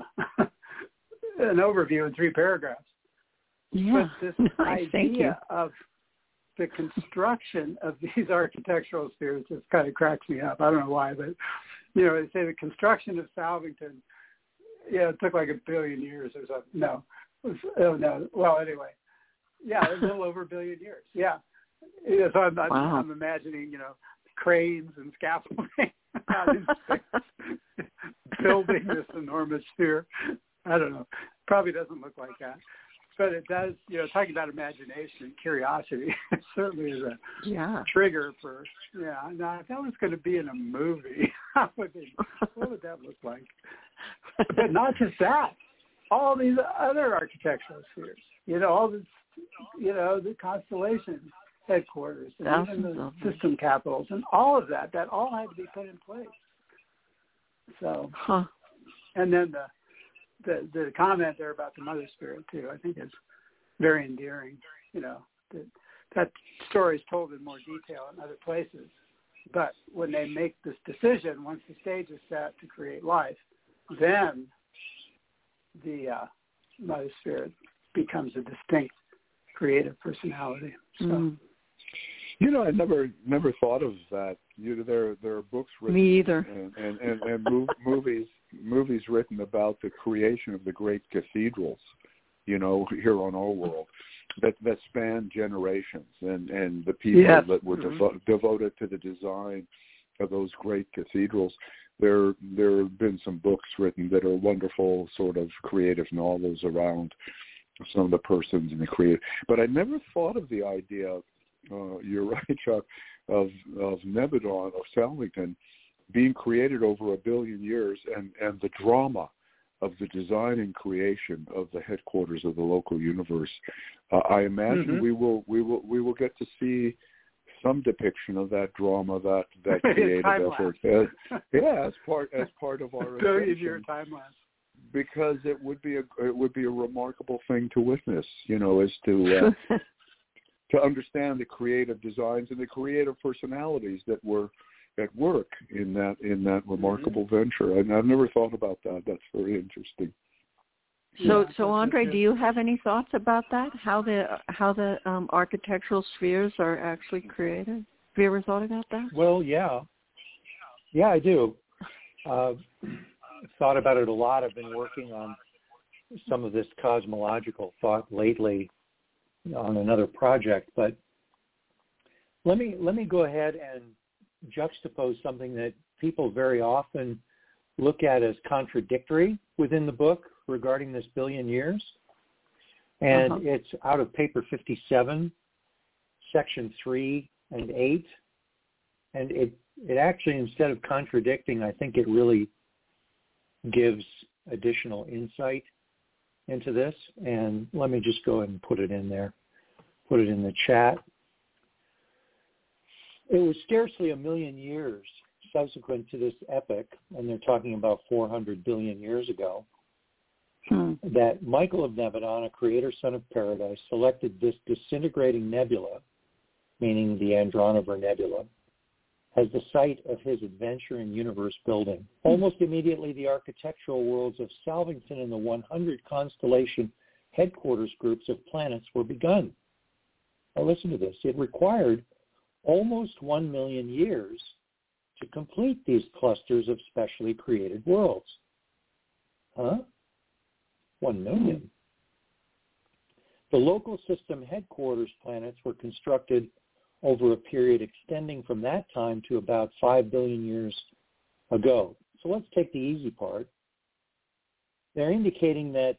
an overview in three paragraphs. Yeah, but this nice. idea of the construction of these architectural spheres just kind of cracks me up. I don't know why, but, you know, they say the construction of Salvington, yeah, it took like a billion years or something. No. It was, oh, no. Well, anyway. Yeah, it was a little over a billion years. Yeah. yeah so I'm, I'm, wow. I'm imagining, you know, cranes and scaffolding out in space, building this enormous sphere. I don't know. Probably doesn't look like that. But it does, you know, talking about imagination and curiosity, it certainly is a yeah. trigger for, yeah, now if that was going to be in a movie, how would it, what would that look like? But not just that, all these other architectural spheres, you know, all this, you know, the constellation headquarters and Thousands even the of them. system capitals and all of that, that all had to be put in place. So, huh. and then the, The, the comment there about the mother spirit too, I think is very endearing. You know, that, that story is told in more detail in other places. But when they make this decision, once the stage is set to create life, then the uh, mother spirit becomes a distinct creative personality. So, mm. you know, I never never thought of that. You know, there there are books written, me either, and and and, and mov- movies. movies written about the creation of the great cathedrals, you know, here on our world, that that span generations, and, and the people yes. that were mm-hmm. devo- devoted to the design of those great cathedrals. There there have been some books written that are wonderful sort of creative novels around some of the persons in the creative. But I never thought of the idea, uh, you're right, Chuck, of, of Nebadon, of Salvington, being created over a billion years, and, and the drama of the design and creation of the headquarters of the local universe. Uh, I imagine mm-hmm. we will we will we will get to see some depiction of that drama, that that creative effort. As, yeah, as part as part of our billion-year time lapse. Because it would be a it would be a remarkable thing to witness, you know, as to uh, to understand the creative designs and the creative personalities that were at work in that in that remarkable mm-hmm. venture. And I've never thought about that. That's very interesting. So, yeah, so Andre, do you have any thoughts about that? How the how the um, architectural spheres are actually created? Have you ever thought about that? Well, yeah, yeah, I do. Uh, thought about it a lot. I've been working on some of this cosmological thought lately on another project, but let me let me go ahead and juxtapose something that people very often look at as contradictory within the book regarding this billion years. And uh-huh. it's out of paper fifty-seven, section three and eight. And it, it actually, instead of contradicting, I think it really gives additional insight into this. And let me just go ahead and put it in there, put it in the chat. It was scarcely a million years subsequent to this epoch, and they're talking about four hundred billion years ago, hmm. that Michael of Nebadon, a creator son of paradise, selected this disintegrating nebula, meaning the Andronover Nebula, as the site of his adventure in universe building. Hmm. Almost immediately, the architectural worlds of Salvington and the one hundred constellation headquarters groups of planets were begun. Now listen to this. It required almost one million years to complete these clusters of specially created worlds. Huh? One million. The local system headquarters planets were constructed over a period extending from that time to about five billion years ago. So let's take the easy part. They're indicating that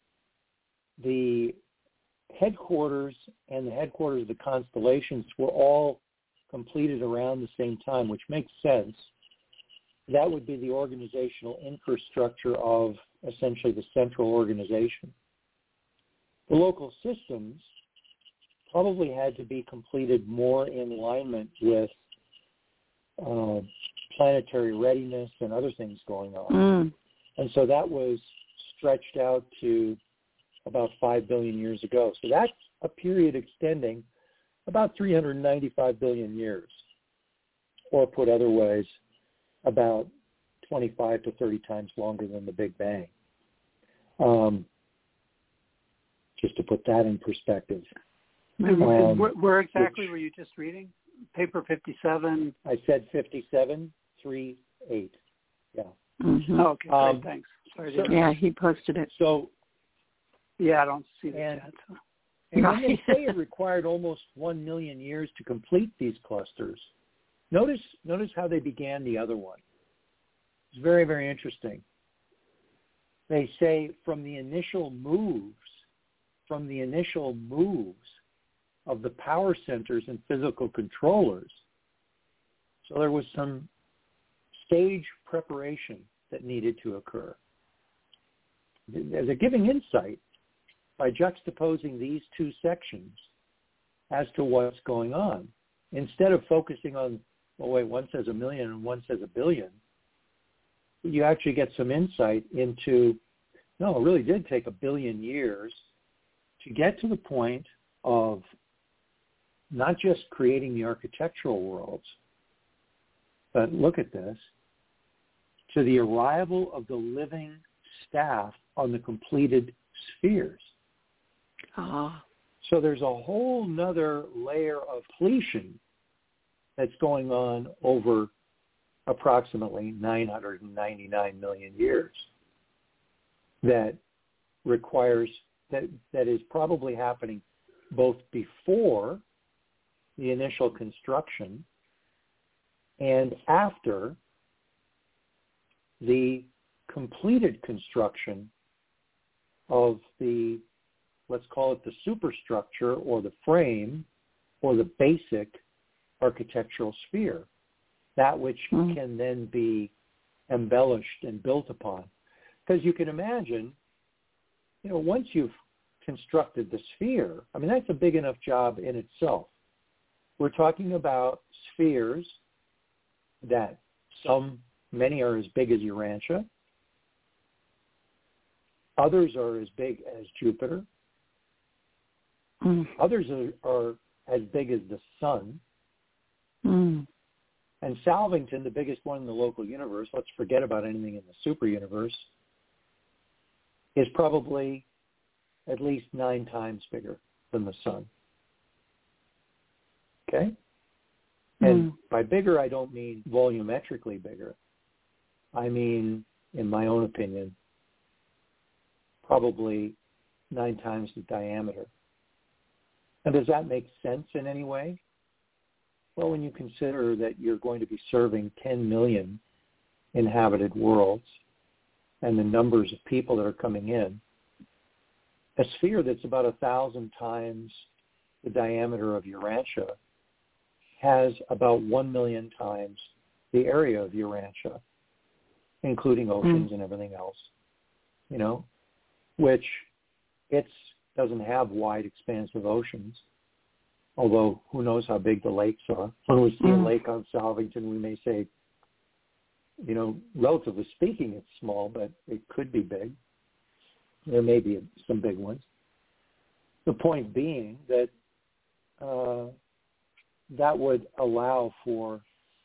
the headquarters and the headquarters of the constellations were all completed around the same time, which makes sense. That would be the organizational infrastructure of essentially the central organization. The local systems probably had to be completed more in alignment with uh, planetary readiness and other things going on. Mm. And so that was stretched out to about five billion years ago. So that's a period extending about three hundred ninety-five billion years, or put other ways, about twenty-five to thirty times longer than the Big Bang. Um, just to put that in perspective. Um, where, where exactly which, were you just reading? Paper fifty-seven? I said fifty-seven, three, eight. Yeah. Mm-hmm. Oh, okay, um, great, thanks. Sorry, so, yeah, he posted it. So, yeah, I don't see the and, chat. So. And when they say it required almost one million years to complete these clusters, notice notice how they began the other one. It's very, very interesting. They say from the initial moves, from the initial moves of the power centers and physical controllers. So there was some stage preparation that needed to occur. They're giving insight by juxtaposing these two sections as to what's going on. Instead of focusing on, well, wait, one says a million and one says a billion, you actually get some insight into, no, it really did take a billion years to get to the point of not just creating the architectural worlds, but look at this, to the arrival of the living staff on the completed spheres. Oh. So there's a whole nother layer of completion that's going on over approximately nine hundred ninety-nine million years that requires, that, that is probably happening both before the initial construction and after the completed construction of the, let's call it the superstructure or the frame or the basic architectural sphere, that which mm-hmm. can then be embellished and built upon. Because you can imagine, you know, once you've constructed the sphere, I mean, that's a big enough job in itself we're talking about spheres that some, many are as big as Urantia. Others are as big as Jupiter. Mm. Others are, are as big as the sun. Mm. And Salvington, the biggest one in the local universe, let's forget about anything in the super universe, is probably at least nine times bigger than the sun. Okay? And mm. by bigger, I don't mean volumetrically bigger. I mean, in my own opinion, probably nine times the diameter. And does that make sense in any way? Well, when you consider that you're going to be serving ten million inhabited worlds and the numbers of people that are coming in, a sphere that's about a thousand times the diameter of Urantia has about one million times the area of Urantia, including oceans mm. and everything else, you know, which it doesn't have wide, expansive oceans, although who knows how big the lakes are. When we see mm. a lake on Salvington, we may say, you know, relatively speaking, it's small, but it could be big. There may be some big ones. The point being that uh, that would allow for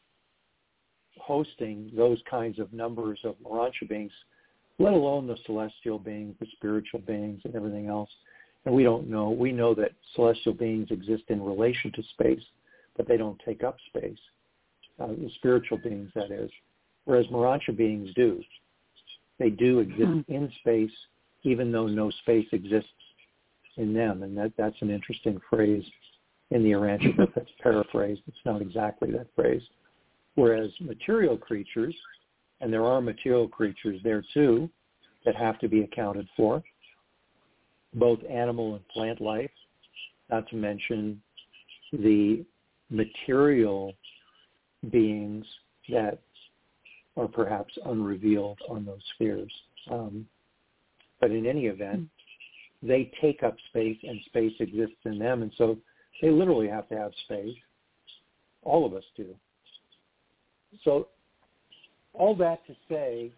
hosting those kinds of numbers of Morontia beings, let alone the celestial beings, the spiritual beings, and everything else. And we don't know. We know that celestial beings exist in relation to space, but they don't take up space. Uh, the spiritual beings, that is. Whereas Morontia beings do. They do exist mm-hmm. in space, even though no space exists in them. And that, that's an interesting phrase in the Urantia book that's paraphrased. It's not exactly that phrase. Whereas material creatures, and there are material creatures there too that have to be accounted for, both animal and plant life, not to mention the material beings that are perhaps unrevealed on those spheres. Um, but in any event, they take up space and space exists in them, and so they literally have to have space. All of us do. So all that to say,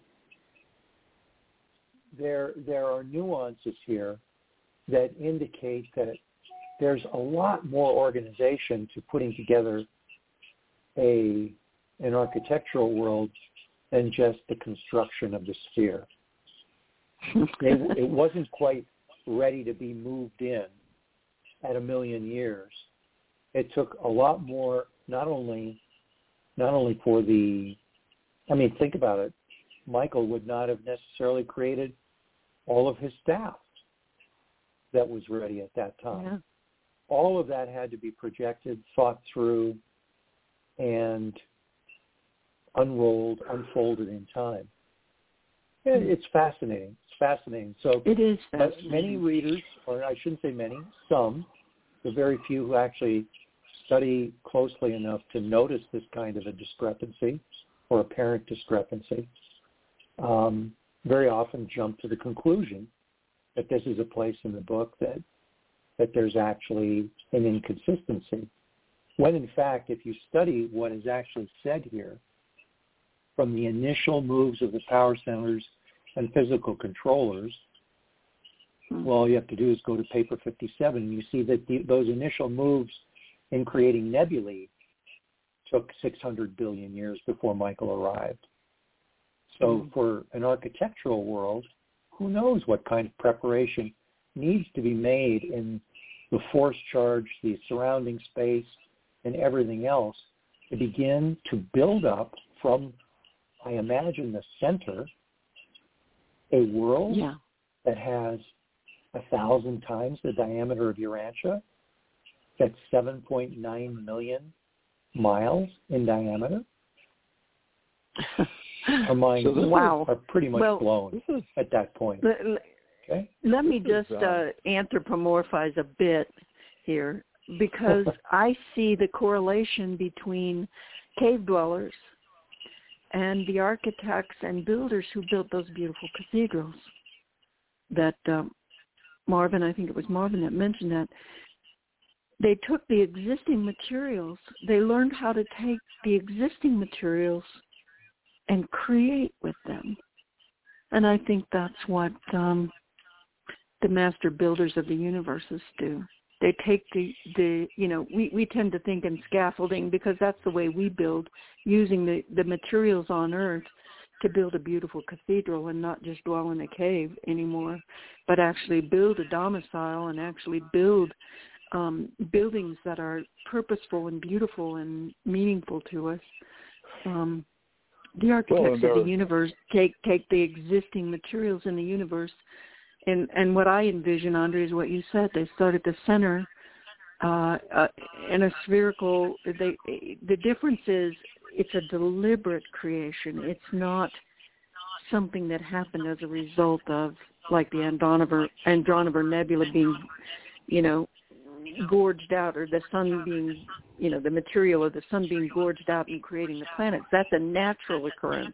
there there are nuances here that indicate that there's a lot more organization to putting together a an architectural world than just the construction of the sphere. it, it wasn't quite ready to be moved in at a million years. It took a lot more, not only not only for the, I mean, think about it. Michael would not have necessarily created all of his staff that was ready at that time. Yeah. All of that had to be projected, thought through, and unrolled, unfolded in time. It's fascinating. It's fascinating. So it is fascinating. Many readers, or I shouldn't say many, some, the very few who actually study closely enough to notice this kind of a discrepancy or apparent discrepancy, um, very often jump to the conclusion that this is a place in the book that that there's actually an inconsistency. When in fact, if you study what is actually said here, from the initial moves of the power centers and physical controllers, well, all you have to do is go to paper fifty-seven, and you see that the, those initial moves in creating nebulae took six hundred billion years before Michael arrived. So mm. for an architectural world, who knows what kind of preparation needs to be made in the force charge, the surrounding space, and everything else to begin to build up from, I imagine, the center, a world yeah. that has a thousand times the diameter of Urantia, that's seven point nine million miles in diameter. Our minds so wow. are pretty much well, blown at that point. Let, okay? let me just uh, anthropomorphize a bit here, because I see the correlation between cave dwellers and the architects and builders who built those beautiful cathedrals. That um, Marvin, I think it was Marvin that mentioned that. they took the existing materials, they learned how to take the existing materials and create with them. And I think that's what um, the master builders of the universes do. They take the, the you know, we, we tend to think in scaffolding because that's the way we build, using the, the materials on Earth to build a beautiful cathedral and not just dwell in a cave anymore, but actually build a domicile and actually build um, buildings that are purposeful and beautiful and meaningful to us. Um, the architects well, of the universe take, take the existing materials in the universe. And and what I envision, Andre, is what you said. They start at the center uh, uh, in a spherical. They, the difference is it's a deliberate creation. It's not something that happened as a result of, like the Andronover, Andronover Nebula being, you know, gorged out, or the sun being, you know, the material of the sun being gorged out and creating the planets. That's a natural occurrence.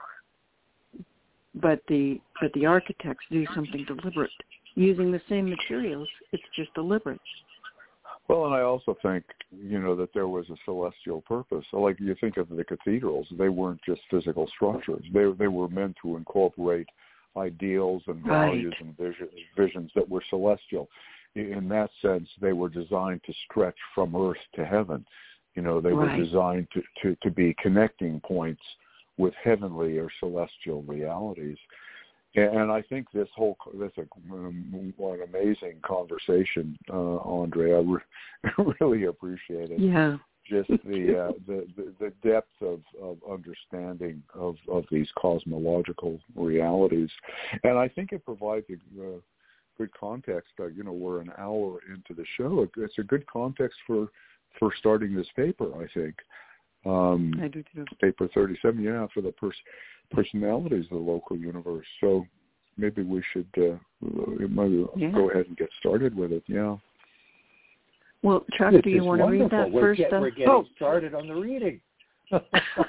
But the but the architects do something deliberate, using the same materials. It's just deliberate. Well, and I also think, you know, that there was a celestial purpose. So like you think of the cathedrals, they weren't just physical structures. They they were meant to incorporate ideals and values right. and vision, visions that were celestial. In that sense, they were designed to stretch from earth to heaven. You know, they right. were designed to, to, to be connecting points with heavenly or celestial realities. And I think this whole, this is um, an amazing conversation, uh, Andre. I re- really appreciate it. Yeah. Just the, uh, the, the the depth of, of understanding of, of these cosmological realities. And I think it provides a uh, good context. Uh, you know, we're an hour into the show. It's a good context for, for starting this paper, I think. Um, I do too. Paper thirty-seven, yeah, for the pers- personalities of the local universe. So maybe we should uh, maybe yeah. go ahead and get started with it. Yeah. Well, Chuck, this do you want wonderful. to read that we're first? Get, uh, we're getting oh. started on the reading. I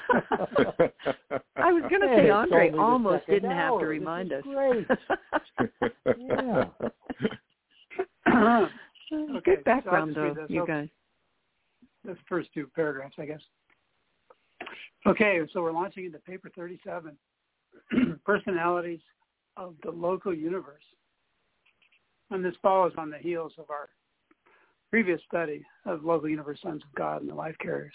was going to hey, say Andre almost didn't hour. have to remind us. Great. yeah. Okay, good background, so though, you guys. The first two paragraphs, I guess. Okay, so we're launching into paper thirty-seven, personalities of the local universe. And this follows on the heels of our previous study of local universe, sons of God, and the life carriers.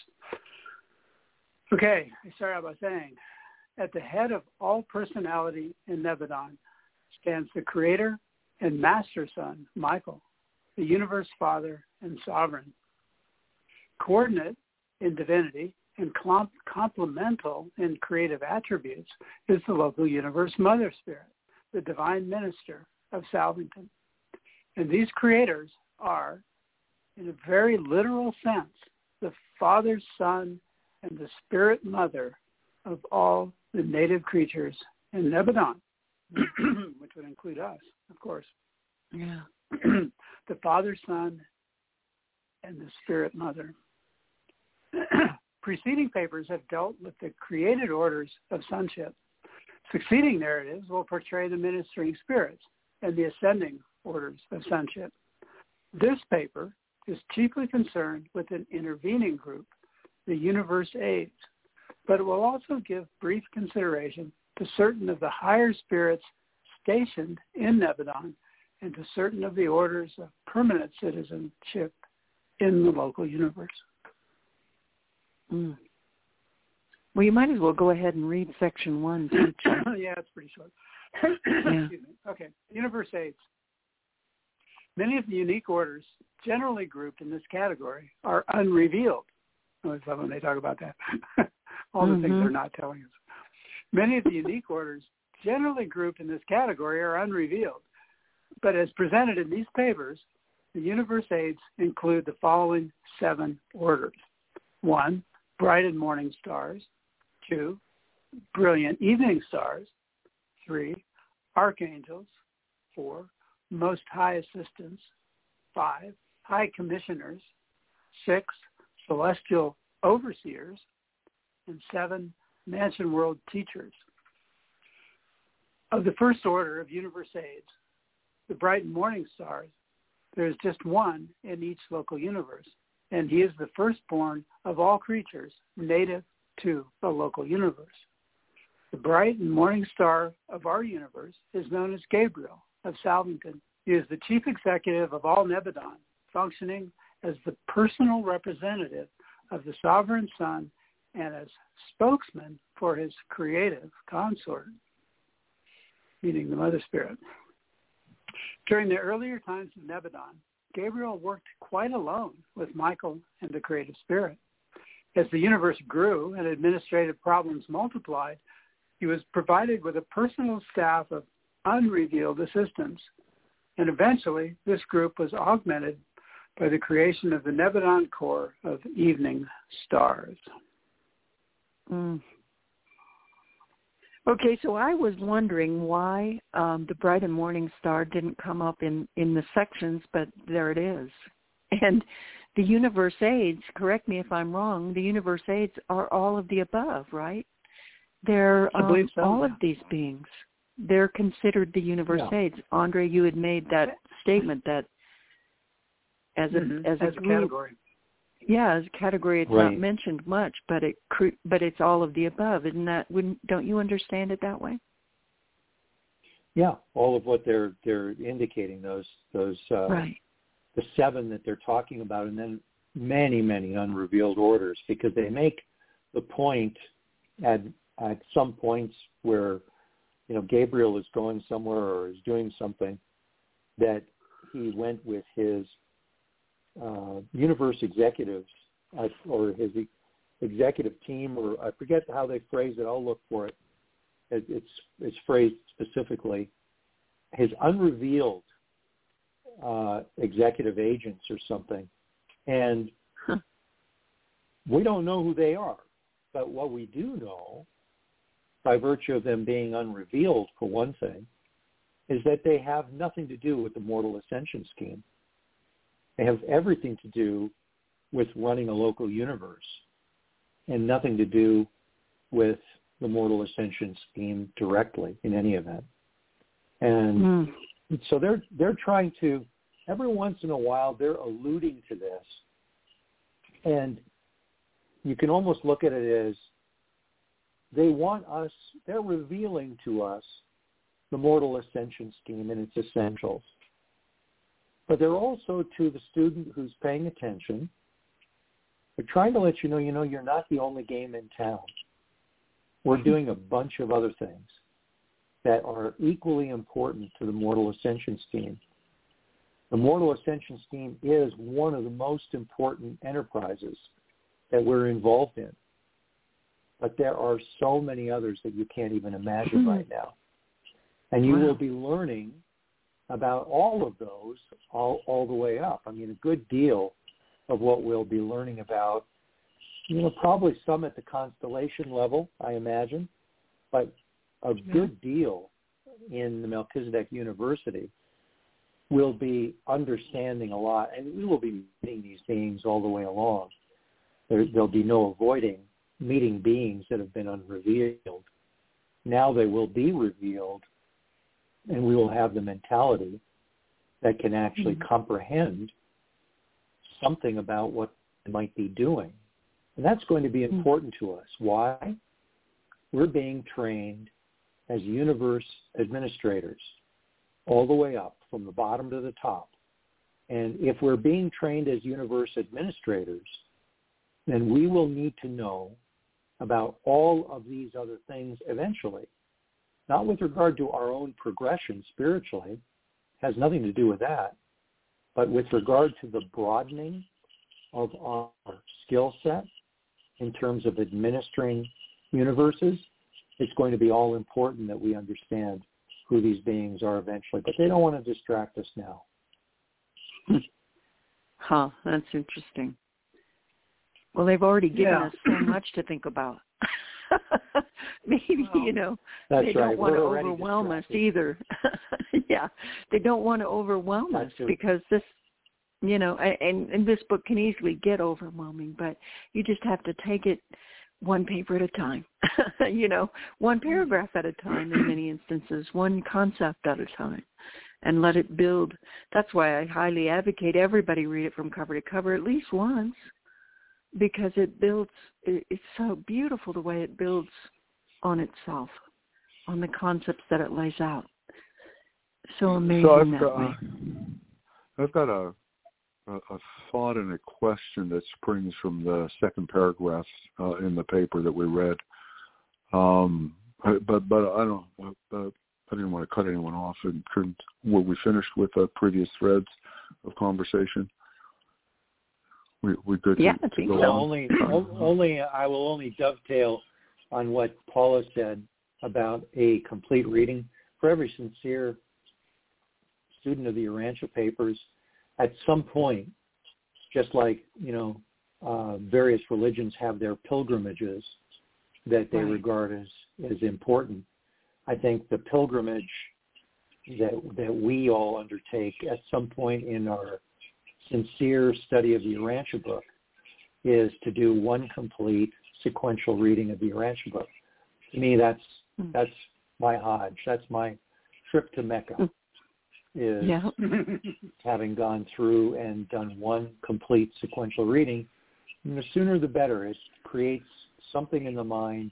Okay, I start out by saying, at the head of all personality in Nebadon stands the creator and master son, Michael, the universe father and sovereign. Coordinate in divinity and com- complemental in creative attributes is the local universe mother spirit, the divine minister of Salvington. And these creators are, in a very literal sense, the father, son, and the spirit mother of all the native creatures in Nebadon, which would include us, of course. Yeah. The father, son, and the spirit mother. Preceding papers have dealt with the created orders of sonship. Succeeding narratives will portray the ministering spirits and the ascending orders of sonship. This paper is chiefly concerned with an intervening group, the universe aids, but it will also give brief consideration to certain of the higher spirits stationed in Nebadon and to certain of the orders of permanent citizenship in the local universe. Mm. Well, you might as well go ahead and read section one. Yeah, it's pretty short. Yeah. Excuse me. Okay, universe aids. Many of the unique orders generally grouped in this category are unrevealed. I always love when they talk about that. All the mm-hmm. things they're not telling us. Many of the unique orders generally grouped in this category are unrevealed. But as presented in these papers, the universe aids include the following seven orders. One, bright and morning stars. Two, brilliant evening stars. Three, archangels. Four, most high assistants. Five, high commissioners. Six, celestial overseers. And seven, mansion world teachers. Of the first order of universe aids, the bright and morning stars, there is just one in each local universe, and he is the firstborn of all creatures native to the local universe. The bright and morning star of our universe is known as Gabriel of Salvington. He is the chief executive of all Nebadon, functioning as the personal representative of the sovereign son and as spokesman for his creative consort, meaning the Mother Spirit. During the earlier times of Nebadon, Gabriel worked quite alone with Michael and the creative spirit. As the universe grew and administrative problems multiplied, he was provided with a personal staff of unrevealed assistants, and eventually this group was augmented by the creation of the Nebadon Corps of Evening Stars. Mm. Okay, so I was wondering why um, the Bright and Morning Star didn't come up in, in the sections, but there it is. And the universe aids, correct me if I'm wrong, the universe aids are all of the above, right? They're um, I believe so, all yeah. of these beings. They're considered the universe Yeah. aids. Andre, you had made that statement that as a, mm-hmm. as a, as a group, category. Yeah, as a category, it's Right. not mentioned much, but it but it's all of the above. Isn't that? Wouldn't don't you understand it that way? Yeah, all of what they're they're indicating, those those uh, Right. the seven that they're talking about, and then many many unrevealed orders, because they make the point at at some points where, you know, Gabriel is going somewhere or is doing something, that he went with his uh, universe executives uh, or his e- executive team, or I forget how they phrase it. I'll look for it. it it's it's phrased specifically. His unrevealed uh, executive agents or something, and huh. we don't know who they are. But what we do know, by virtue of them being unrevealed, for one thing, is that they have nothing to do with the mortal ascension scheme. They have everything to do with running a local universe and nothing to do with the mortal ascension scheme directly in any event. And Mm. so they're they're trying to, every once in a while, they're alluding to this. And you can almost look at it as they want us, they're revealing to us the mortal ascension scheme and its essentials. But they're also, to the student who's paying attention, they're trying to let you know, you know, you're not the only game in town. We're doing a bunch of other things that are equally important to the mortal ascension scheme. The mortal ascension scheme is one of the most important enterprises that we're involved in. But there are so many others that you can't even imagine right now. And you Wow. will be learning about all of those all, all the way up. I mean, a good deal of what we'll be learning about, you know, probably some at the constellation level, I imagine, but a yeah. good deal in the Melchizedek University will be understanding a lot, and we will be meeting these beings all the way along. There, there'll be no avoiding meeting beings that have been unrevealed. Now they will be revealed, and we will have the mentality that can actually mm-hmm. comprehend something about what they might be doing. And that's going to be important mm-hmm. to us. Why? We're being trained as universe administrators all the way up, from the bottom to the top. And if we're being trained as universe administrators, then we will need to know about all of these other things eventually. Not with regard to our own progression spiritually, has nothing to do with that, but with regard to the broadening of our skill set in terms of administering universes, it's going to be all important that we understand who these beings are eventually. But they don't want to distract us now. Huh, that's interesting. Well, they've already given yeah. us so much to think about. Maybe, well, you know, that's they don't right. want We're to already overwhelm distracted. us either. yeah, they don't want to overwhelm That's us true. because this, you know, and, and this book can easily get overwhelming, but you just have to take it one paper at a time, you know, one paragraph at a time in many instances, one concept at a time. and let it build. That's why I highly advocate everybody read it from cover to cover at least once, because it builds, it's so beautiful the way it builds on itself, on the concepts that it lays out. So amazing so I've that got, way. Uh, I've got a, a, a thought and a question that springs from the second paragraph uh, in the paper that we read. Um, but but I don't. Uh, I didn't want to cut anyone off. And could, were we finished with the previous threads of conversation? We we good? Yeah, to, I think to go so. on? Only, only I will only dovetail on what Paula said about a complete reading. For every sincere student of the Urantia papers, at some point, just like, you know, uh, various religions have their pilgrimages that they right. regard as, as important. I think the pilgrimage that that we all undertake at some point in our sincere study of the Urantia book is to do one complete sequential reading of the Urantia book. To me, that's mm. that's my Hajj. That's my trip to Mecca. Mm. Is yeah. having gone through and done one complete sequential reading. And the sooner the better. It creates something in the mind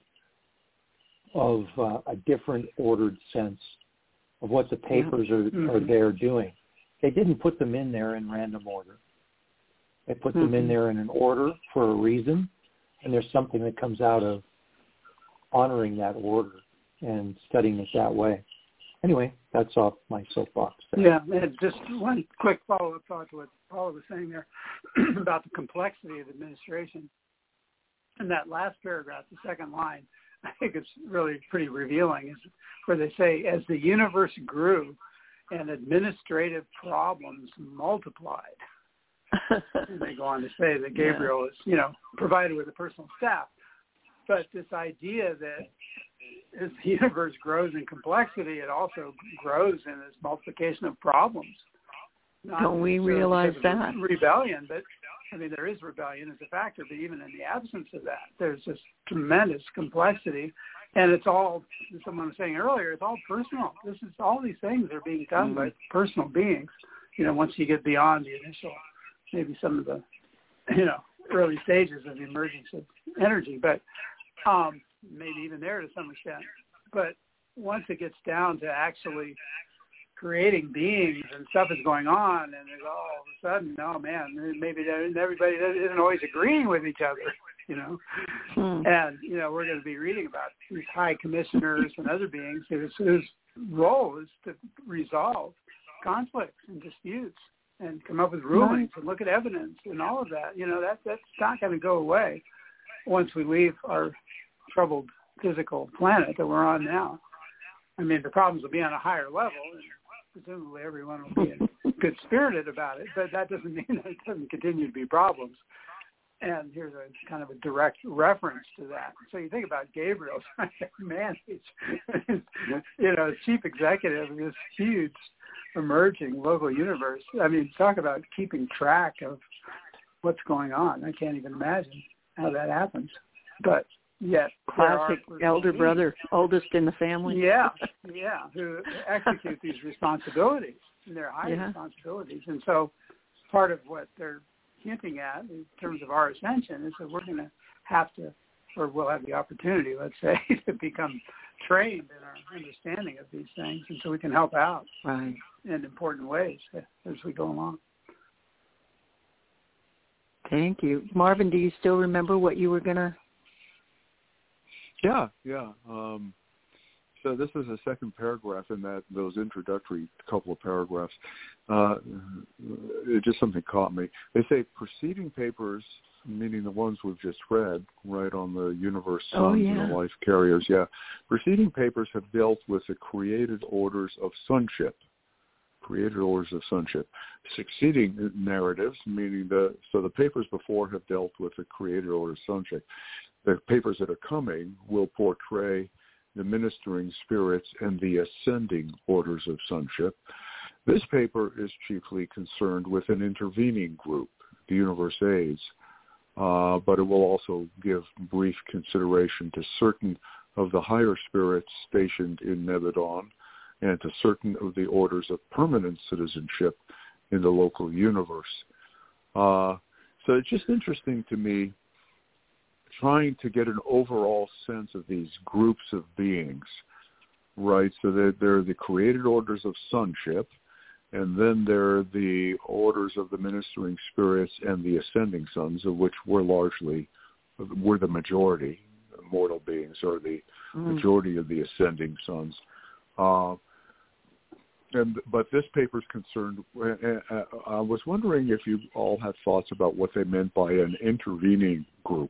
of uh, a different ordered sense of what the papers yeah. are, mm-hmm. are there doing. They didn't put them in there in random order. They put mm-hmm. them in there in an order for a reason, and there's something that comes out of honoring that order and studying it that way. Anyway, that's off my soapbox there. Yeah, and just one quick follow-up thought to what Paula was saying there about the complexity of administration. In that last paragraph, the second line, I think it's really pretty revealing, is where they say, as the universe grew and administrative problems multiplied. And they go on to say that Gabriel yeah. is, you know, provided with a personal staff. But this idea that as the universe grows in complexity, it also grows in its multiplication of problems. Not Don't we realize that? Rebellion, but I mean, there is rebellion as a factor, but even in the absence of that, there's just tremendous complexity. And it's all, as someone was saying earlier, it's all personal. This is, all these things are being done mm-hmm. by personal beings, you know, once you get beyond the initial, maybe some of the, you know, early stages of the emergence of energy, but um, maybe even there to some extent. But once it gets down to actually creating beings and stuff is going on, and there's all of a sudden, oh man, maybe everybody isn't always agreeing with each other, you know. Hmm. And, you know, we're going to be reading about these high commissioners and other beings whose, whose role is to resolve conflicts and disputes and come up with rulings right. and look at evidence and all of that. You know, that that's not going to go away once we leave our troubled physical planet that we're on now. I mean, the problems will be on a higher level, and presumably everyone will be good-spirited about it, but that doesn't mean that it doesn't continue to be problems. And here's a kind of a direct reference to that. So you think about Gabriel, man, he's, you know, chief executive of this huge emerging local universe. I mean, talk about keeping track of what's going on. I can't even imagine how that happens. But yet, classic elder brother, oldest in the family. Yeah, yeah, who execute these responsibilities, and they're high yeah. responsibilities. And so part of what they're hinting at in terms of our ascension is that we're going to have to, or we'll have the opportunity, let's say, to become trained in our understanding of these things, and so we can help out right. in important ways as we go along. Thank you. Marvin, do you still remember what you were going to? Yeah, yeah. Um, so this is the second paragraph in that those introductory couple of paragraphs. Uh, it just something caught me. They say preceding papers, meaning the ones we've just read, right on the universe, suns, oh, yeah. and the life carriers. Yeah, preceding papers have dealt with the created orders of sonship. Created orders of sonship. Succeeding narratives, meaning the so the papers before have dealt with the created order of sonship. The papers that are coming will portray the ministering spirits and the ascending orders of sonship. This paper is chiefly concerned with an intervening group, the Universe Aids, uh, but it will also give brief consideration to certain of the higher spirits stationed in Nebadon and to certain of the orders of permanent citizenship in the local universe. Uh, so it's just interesting to me trying to get an overall sense of these groups of beings, right? So that there are the created orders of sonship, and then there are the orders of the ministering spirits and the ascending sons, of which we're largely, we're the majority, mortal beings are the mm. majority of the ascending sons. Uh, and but this paper is concerned, uh, I was wondering if you all had thoughts about what they meant by an intervening group,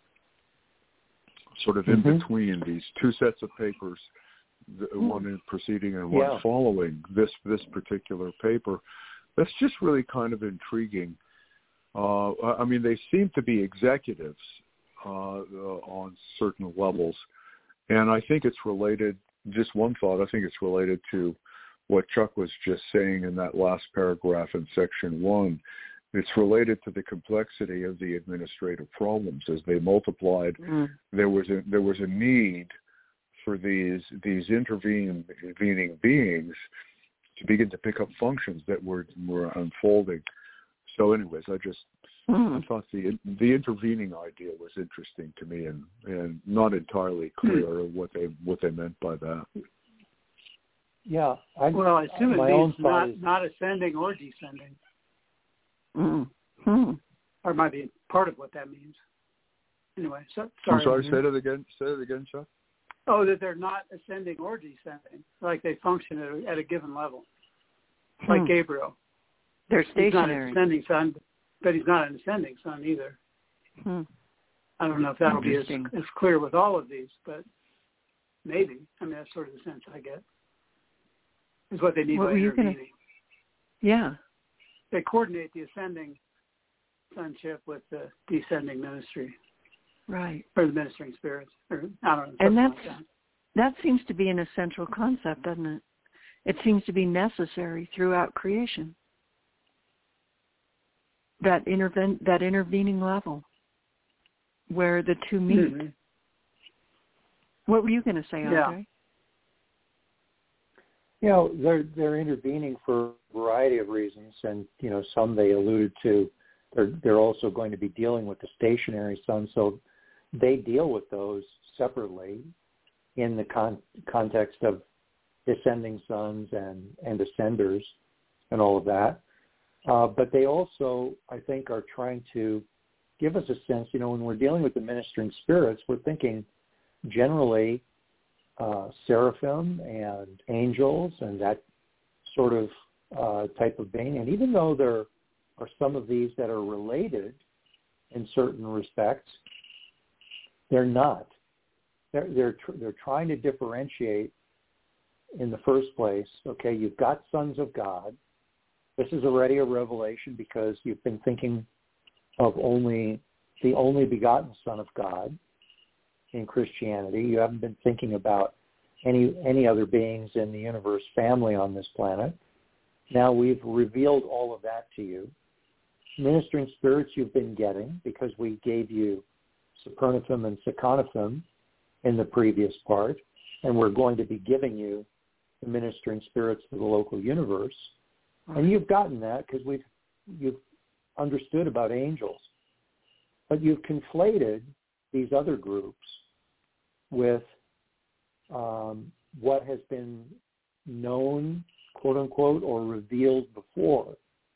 sort of in mm-hmm. between these two sets of papers, the one preceding and one yeah. following this this particular paper. That's just really kind of intriguing. Uh, I mean, they seem to be executives uh, uh, on certain levels, and I think it's related, just one thought, I think it's related to what Chuck was just saying in that last paragraph in section one. It's related to the complexity of the administrative problems. As they multiplied, mm. there was a there was a need for these these intervening, intervening beings to begin to pick up functions that were were unfolding. So, anyways, I just mm. I thought the the intervening idea was interesting to me, and, and not entirely clear mm. what they what they meant by that. Yeah, I, well, I assume it means not is... not ascending or descending. Mm-hmm. Or might be part of what that means. Anyway, so, sorry. I'm sorry, say that again. Say it again, Chuck. Oh, that they're not ascending or descending, like they function at a, at a given level, hmm. like Gabriel. They're stationary. He's not an ascending son, but he's not an ascending son either. Hmm. I don't know if that'll be as, as clear with all of these, but maybe. I mean, that's sort of the sense I get, is what they need what by were you intervening. Gonna... Yeah. They coordinate the ascending sonship with the descending ministry. Right. Or the ministering spirits. Or, I don't know. And that's, like that. that seems to be an essential concept, doesn't it? It seems to be necessary throughout creation. That interven- that intervening level where the two meet. Mm-hmm. What were you going to say, Andre? Yeah. You know, they're they're intervening for a variety of reasons, and you know, some they alluded to. They're they're also going to be dealing with the stationary sun, so they deal with those separately in the con- context of descending sons and and ascenders and all of that. Uh, but they also, I think, are trying to give us a sense. You know, when we're dealing with the ministering spirits, we're thinking generally. Uh, seraphim and angels and that sort of uh, type of being. And even though there are some of these that are related in certain respects, they're not. They're they're tr- they're trying to differentiate in the first place. Okay, you've got sons of God. This is already a revelation because you've been thinking of only the only begotten Son of God in Christianity. You haven't been thinking about any any other beings in the universe family on this planet. Now we've revealed all of that to you. Ministering spirits you've been getting because we gave you Supernathum and Seconathum in the previous part, and we're going to be giving you the ministering spirits for the local universe. And you've gotten that because we've you've understood about angels. But you've conflated these other groups with um, what has been known, quote unquote, or revealed before,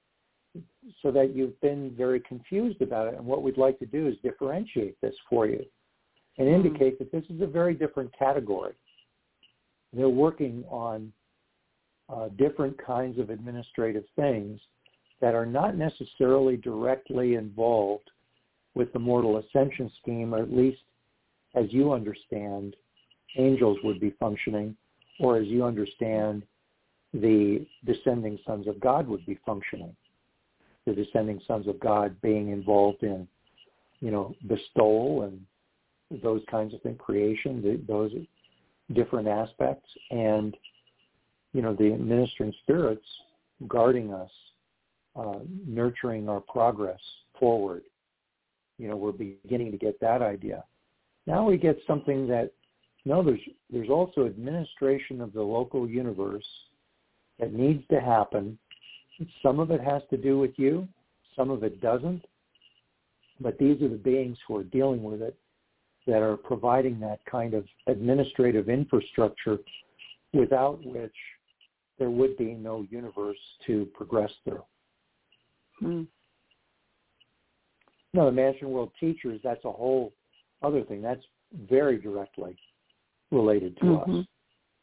so that you've been very confused about it. And what we'd like to do is differentiate this for you and mm-hmm. indicate that this is a very different category. They're working on uh, different kinds of administrative things that are not necessarily directly involved with the mortal ascension scheme, or at least as you understand angels would be functioning, or as you understand the descending sons of God would be functioning. The descending sons of God being involved in, you know, bestowal and those kinds of things, creation, the, those different aspects, and, you know, the ministering spirits guarding us, uh, nurturing our progress forward. You know, we're beginning to get that idea. Now we get something that No, there's there's also administration of the local universe that needs to happen. Some of it has to do with you, some of it doesn't. But these are the beings who are dealing with it that are providing that kind of administrative infrastructure without which there would be no universe to progress through. Hmm. No, the Mansion World Teachers, that's a whole other thing. That's very directly related to mm-hmm. us.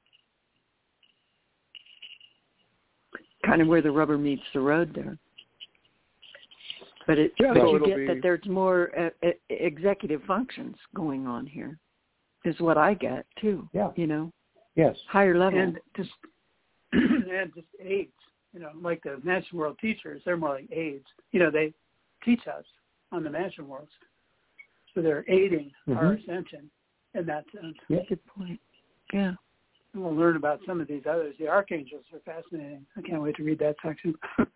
Kind of where the rubber meets the road there. But, it, yeah, but so you get be... that there's more uh, uh, executive functions going on here, is what I get, too. Yeah. You know? Yes. Higher level. And just, and just aids, you know, like the Mansion World Teachers, they're more like aids. You know, they teach us on the Mansion Worlds. So they're aiding mm-hmm. our ascension in that sense. Yeah. Good point. Yeah. And we'll learn about some of these others. The archangels are fascinating. I can't wait to read that section.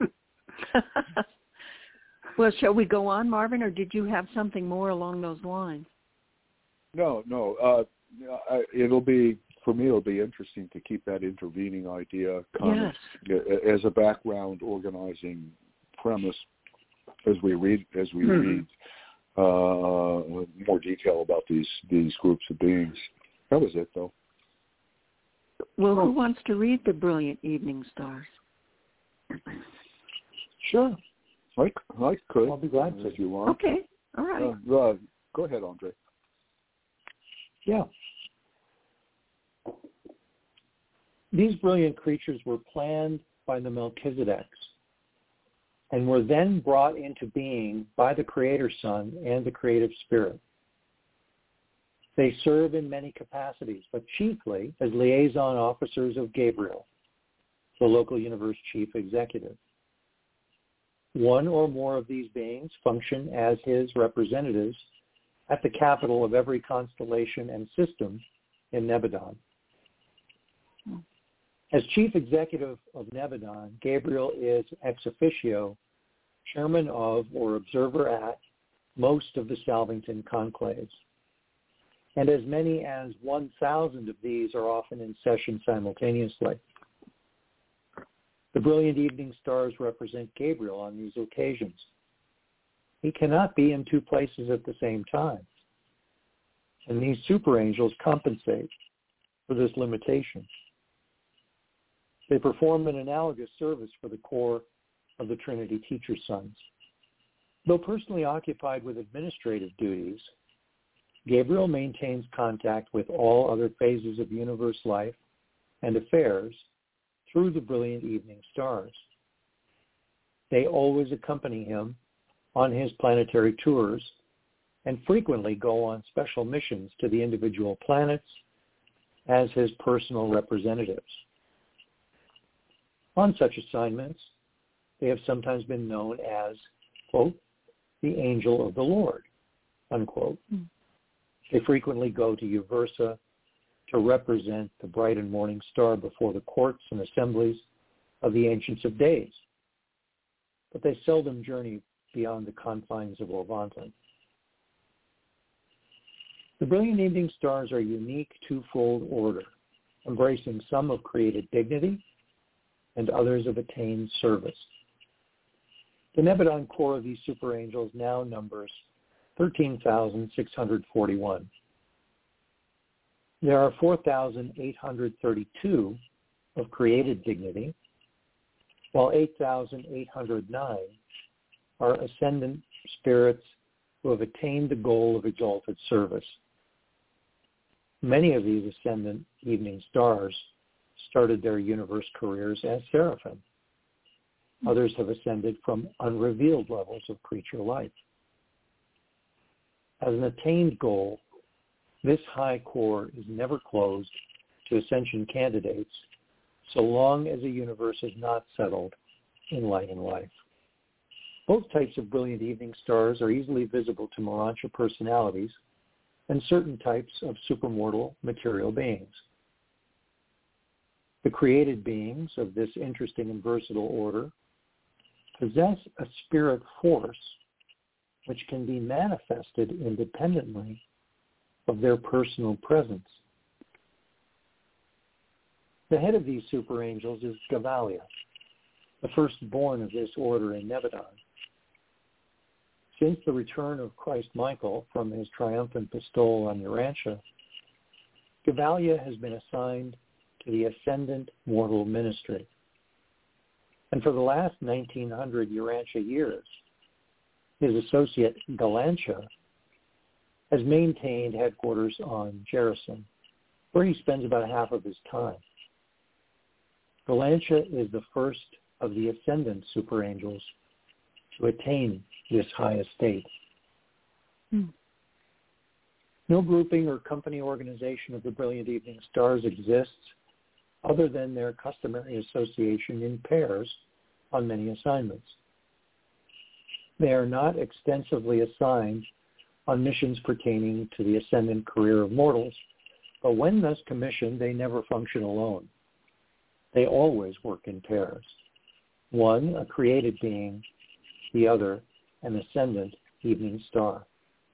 Well, shall we go on, Marvin, or did you have something more along those lines? No, no. Uh, I, it'll be, for me, it'll be interesting to keep that intervening idea kind yes. of as a background organizing premise as we read, as we mm-hmm. read uh, more detail about these, these groups of beings. That was it, though. Well, who wants to read The Brilliant Evening Stars? Sure. I, I could. I'll be glad to. If you want. Okay. All right. Uh, uh, go ahead, Andre. Yeah. These brilliant creatures were planned by the Melchizedeks and were then brought into being by the Creator Son and the Creative Spirit. They serve in many capacities, but chiefly as liaison officers of Gabriel, the local universe chief executive. One or more of these beings function as his representatives at the capital of every constellation and system in Nebadon. As chief executive of Nebadon, Gabriel is ex officio chairman of or observer at most of the Salvington conclaves. And as many as one thousand of these are often in session simultaneously. The brilliant evening stars represent Gabriel on these occasions. He cannot be in two places at the same time. And these super angels compensate for this limitation. They perform an analogous service for the core of the Trinity teacher sons. Though personally occupied with administrative duties, Gabriel maintains contact with all other phases of universe life and affairs through the brilliant evening stars. They always accompany him on his planetary tours and frequently go on special missions to the individual planets as his personal representatives. On such assignments, they have sometimes been known as, quote, the angel of the Lord, unquote. Mm. They frequently go to Uversa to represent the bright and morning star before the courts and assemblies of the Ancients of Days. But they seldom journey beyond the confines of Orvonton. The brilliant evening stars are a unique twofold order, embracing some of created dignity and others of attained service. The Nebadon core of these super angels now numbers thirteen thousand six hundred forty-one. There are four thousand eight hundred thirty-two of created dignity, while eight thousand eight hundred nine are ascendant spirits who have attained the goal of exalted service. Many of these ascendant evening stars started their universe careers as seraphim. Others have ascended from unrevealed levels of creature life. As an attained goal, this high core is never closed to ascension candidates so long as a universe is not settled in light and life. Both types of brilliant evening stars are easily visible to Morancha personalities and certain types of supermortal material beings. The created beings of this interesting and versatile order possess a spirit force which can be manifested independently of their personal presence The head of these super angels is Gevalia, the firstborn of this order in Nebadon. Since the return of Christ Michael from his triumphant bestowal on Urantia, Gevalia has been assigned to the ascendant mortal ministry. And for the last nineteen hundred Urantia years, his associate Galantia has maintained headquarters on Jerasin, where he spends about half of his time. Galantia is the first of the ascendant super angels to attain this high estate. Hmm. No grouping or company organization of the brilliant evening stars exists other than their customary association in pairs on many assignments. They are not extensively assigned on missions pertaining to the ascendant career of mortals, but when thus commissioned, they never function alone. They always work in pairs. One, a created being, the other, an ascendant evening star.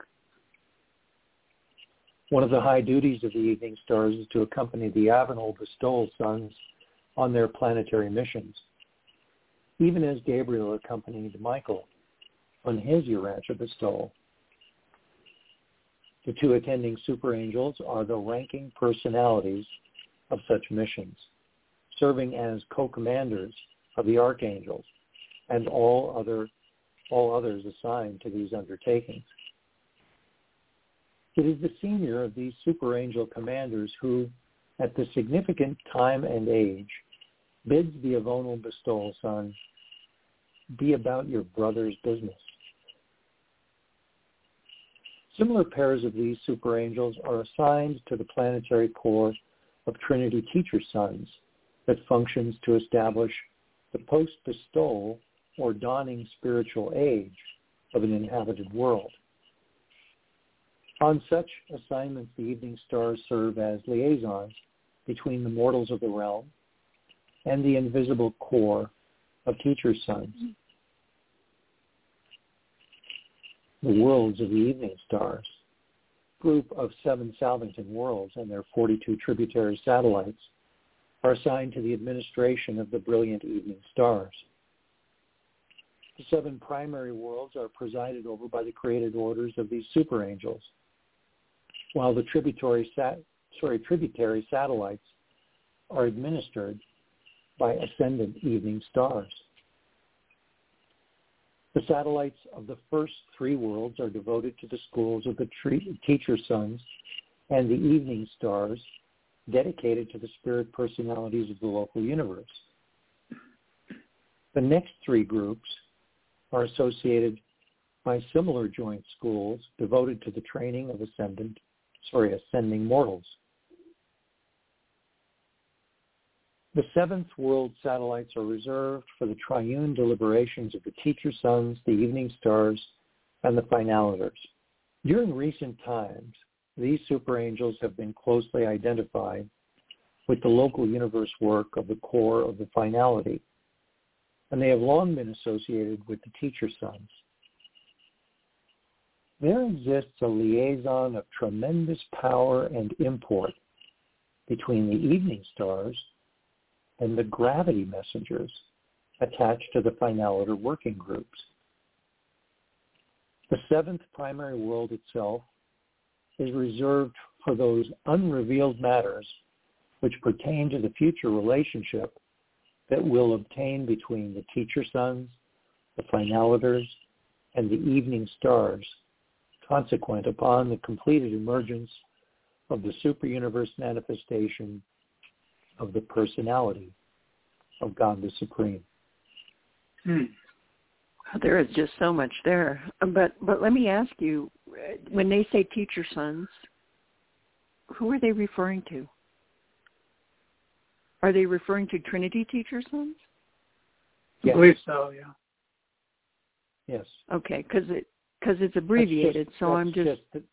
One of the high duties of the evening stars is to accompany the Avenal bestowal sons on their planetary missions, even as Gabriel accompanied Michael on his Urantia bestowal. The two attending super angels are the ranking personalities of such missions, serving as co-commanders of the archangels and all other all others assigned to these undertakings. It is the senior of these super angel commanders who, at the significant time and age, bids the Avonal bestowal son, "Be about your brother's business." Similar pairs of these super angels are assigned to the planetary core of Trinity teacher sons that functions to establish the post-bestowal or dawning spiritual age of an inhabited world. On such assignments, the evening stars serve as liaisons between the mortals of the realm and the invisible core of teacher sons. The worlds of the evening stars, group of seven Salvington worlds and their forty-two tributary satellites, are assigned to the administration of the brilliant evening stars. The seven primary worlds are presided over by the created orders of these super angels, while the tributary, sat, sorry, tributary satellites are administered by ascendant evening stars. The satellites of the first three worlds are devoted to the schools of the tre- teacher sons, and the evening stars dedicated to the spirit personalities of the local universe. The next three groups are associated by similar joint schools devoted to the training of ascendant, sorry, ascending mortals. The seventh world satellites are reserved for the triune deliberations of the teacher sons, the evening stars, and the finaliters. During recent times, these super angels have been closely identified with the local universe work of the core of the finality, and they have long been associated with the teacher sons. There exists a liaison of tremendous power and import between the evening stars and the gravity messengers attached to the finaliter working groups. The seventh primary world itself is reserved for those unrevealed matters which pertain to the future relationship that will obtain between the teacher sons, the finaliters, and the evening stars, consequent upon the completed emergence of the super-universe manifestation of the personality of God the Supreme. Hmm. There is just so much there. But but let me ask you, when they say teacher sons, who are they referring to? Are they referring to Trinity teacher sons? Yes. I believe so, yeah. Yes. Okay, because it, cause it's abbreviated, just, so I'm just... just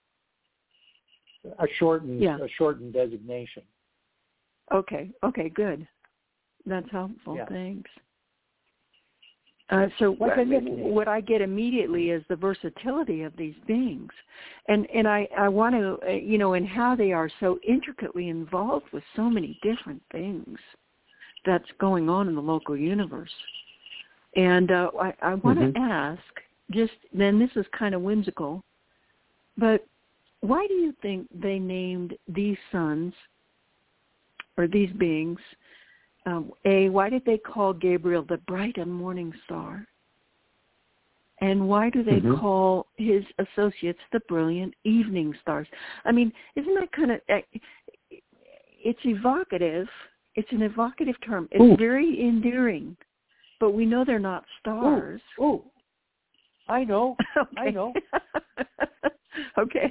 a shortened, yeah. a shortened designation. Okay, okay, good. That's helpful, yeah. thanks. Uh, so like uh, what I get immediately is the versatility of these beings, and and I, I want to uh, you know, and how they are so intricately involved with so many different things that's going on in the local universe. And uh, I, I want to mm-hmm. ask, just then this is kind of whimsical, but why do you think they named these sons or these beings? Um, A, why did they call Gabriel the bright and morning star? And why do they mm-hmm. call his associates the brilliant evening stars? I mean, isn't that kind of, it's evocative. It's an evocative term. It's Ooh. very endearing, but we know they're not stars. Oh, Ooh. I know. I know. Okay.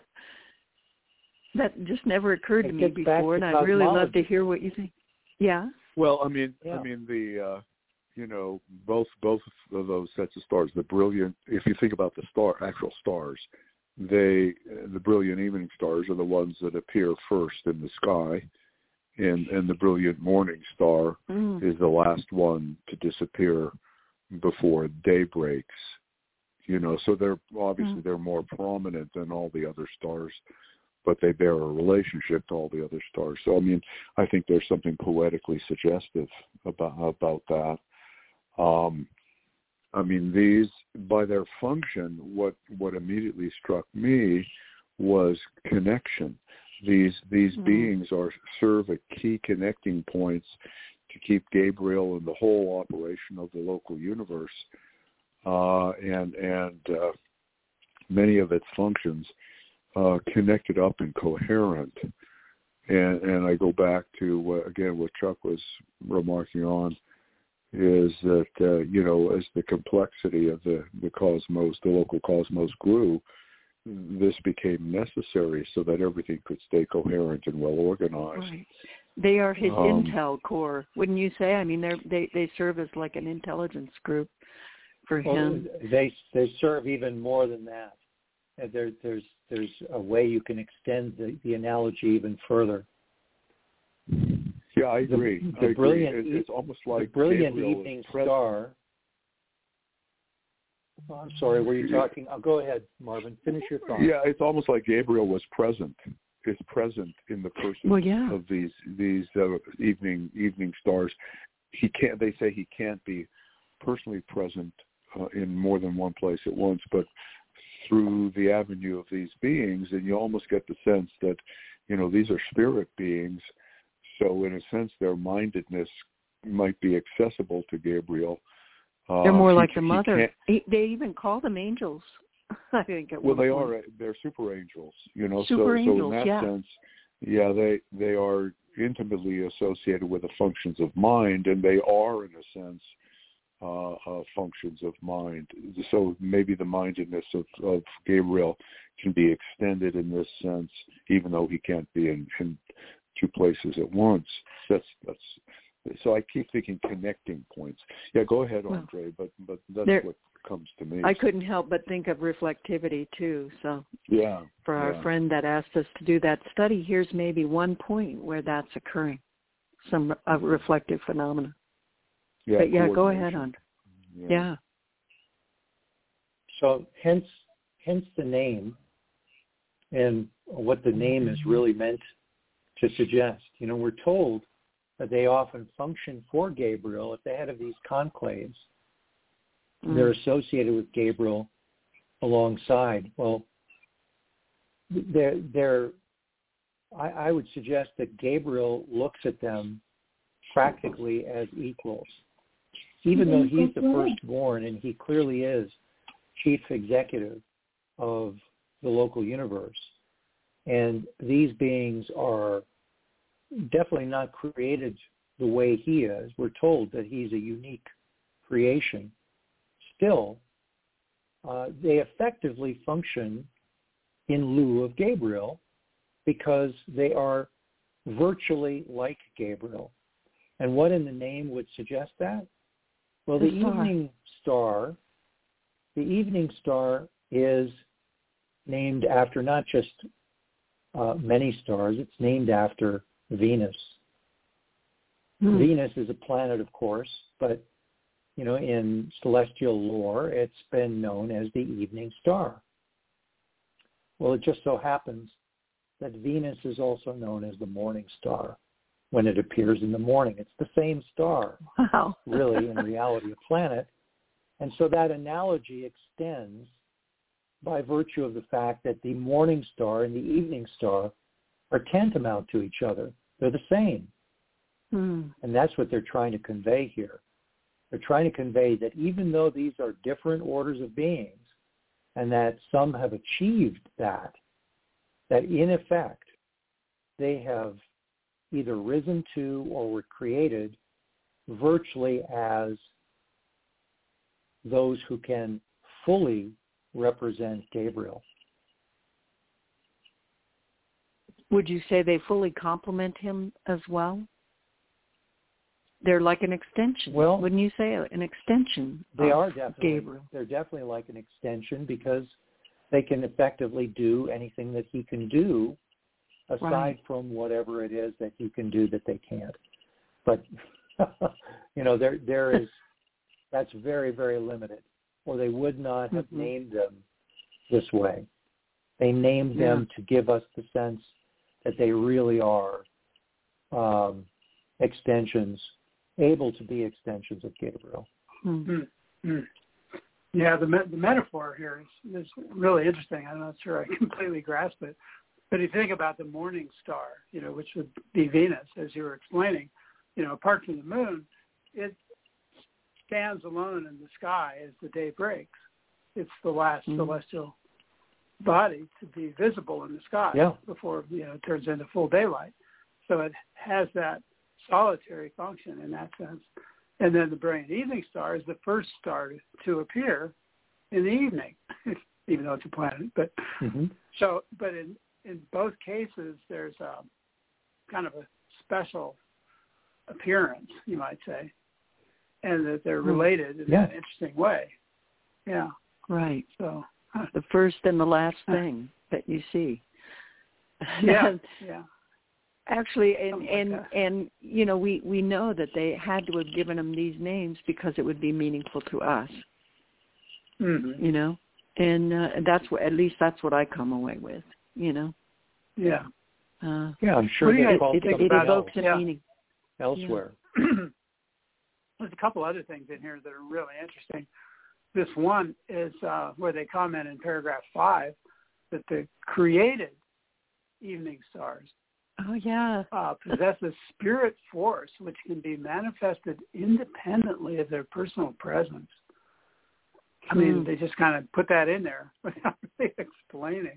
That just never occurred to me before, and I'd really love to hear what you think. Yeah. Well, I mean, yeah. I mean the, uh, you know, both both of those sets of stars, the brilliant. If you think about the star, actual stars, they the brilliant evening stars are the ones that appear first in the sky, and and the brilliant morning star mm. is the last one to disappear before day breaks. You know, so they're obviously mm. they're more prominent than all the other stars, but they bear a relationship to all the other stars. So, I mean, I think there's something poetically suggestive about about that. Um, I mean, these, by their function, what what immediately struck me was connection. These these mm-hmm. beings are serve a key connecting points to keep Gabriel and the whole operation of the local universe uh, and and uh, many of its functions uh, connected up and coherent. And and I go back to uh, again what Chuck was remarking on, is that uh, you know, as the complexity of the, the cosmos, the local cosmos grew, this became necessary so that everything could stay coherent and well organized. Right. They are his um, intel core, wouldn't you say? I mean, they they they serve as like an intelligence group for well, him. They they serve even more than that. There, there's there's a way you can extend the, the analogy even further. Yeah, I agree. The, the I brilliant, agree. It, it's almost like the brilliant Gabriel evening star. Oh, I'm sorry, were you talking? I'll go ahead, Marvin. Finish your thought. Yeah, it's almost like Gabriel was present. Is present in the person well, yeah. of these these uh, evening evening stars. He can't. They say he can't be personally present uh, in more than one place at once, but through the avenue of these beings, and you almost get the sense that, you know, these are spirit beings. So in a sense, their mindedness might be accessible to Gabriel. Uh, They're more he, like the mother. He, they even call them angels. I think. At well, one they point. are. They're super angels. You know. Super so, angels. so in that yeah. sense, yeah, they they are intimately associated with the functions of mind, and they are, in a sense, uh, uh, functions of mind. So maybe the mindedness of, of Gabriel can be extended in this sense, even though he can't be in, in two places at once. That's that's. So I keep thinking connecting points. Yeah, go ahead, Andre, but but that's there, what comes to me. I couldn't help but think of reflectivity too. So yeah, for our yeah. friend that asked us to do that study, here's maybe one point where that's occurring, some a reflective phenomena. Yeah, but yeah, go ahead, Andre. Yeah. yeah. So hence hence the name, and what the name is really meant to suggest. You know, we're told that they often function for Gabriel. At the head of these conclaves, mm. they're associated with Gabriel alongside. Well, they're, they're, I, I would suggest that Gabriel looks at them practically as equals. Even though he's the firstborn and he clearly is chief executive of the local universe. And these beings are definitely not created the way he is. We're told that he's a unique creation. Still, uh, they effectively function in lieu of Gabriel because they are virtually like Gabriel. And what in the name would suggest that? Well, the, the evening star, the evening star is named after not just uh, many stars, it's named after Venus. Hmm. Venus is a planet, of course, but you know, in celestial lore, it's been known as the evening star. Well, it just so happens that Venus is also known as the morning star when it appears in the morning. It's the same star, wow. really, in reality, a planet. And so that analogy extends by virtue of the fact that the morning star and the evening star are tantamount to each other. They're the same. Hmm. And that's what they're trying to convey here. They're trying to convey that even though these are different orders of beings, and that some have achieved that, that in effect, they have either risen to or were created virtually as those who can fully represent Gabriel. Would you say they fully complement him as well? They're like an extension. Well, wouldn't you say an extension? They of are definitely. Gabriel. They're definitely like an extension because they can effectively do anything that he can do, aside right. from whatever it is that he can do that they can't. But you know, there there is that's very very limited, or they would not have mm-hmm. named them this way. They named yeah. them to give us the sense that they really are um, extensions. Able to be extensions of Gabriel. Mm-hmm. Mm-hmm. Yeah, the me- the metaphor here is, is really interesting. I'm not sure I completely grasp it, but if you think about the morning star, you know, which would be Venus, as you were explaining, you know, apart from the moon, it stands alone in the sky as the day breaks. It's the last mm-hmm. celestial body to be visible in the sky yeah. before, you know, it turns into full daylight. So it has that solitary function in that sense. And then the brilliant evening star is the first star to appear in the evening, even though it's a planet. But mm-hmm. so, but in, in both cases, there's a kind of a special appearance, you might say, and that they're related in yeah. an interesting way. Yeah. Right. So the first and the last thing that you see. Yeah. yeah. Actually, and like and, that. and you know, we, we know that they had to have given them these names because it would be meaningful to us. Mm-hmm. You know, and uh, that's what, at least that's what I come away with. You know. Yeah. Uh, yeah, I'm sure they it, called it, it, it evokes a yeah. meaning elsewhere. Yeah. There's a couple other things in here that are really interesting. This one is uh, where they comment in paragraph five that the created evening stars Oh, yeah. uh, possess a spirit force which can be manifested independently of their personal presence. I mean, Hmm. they just kind of put that in there without really explaining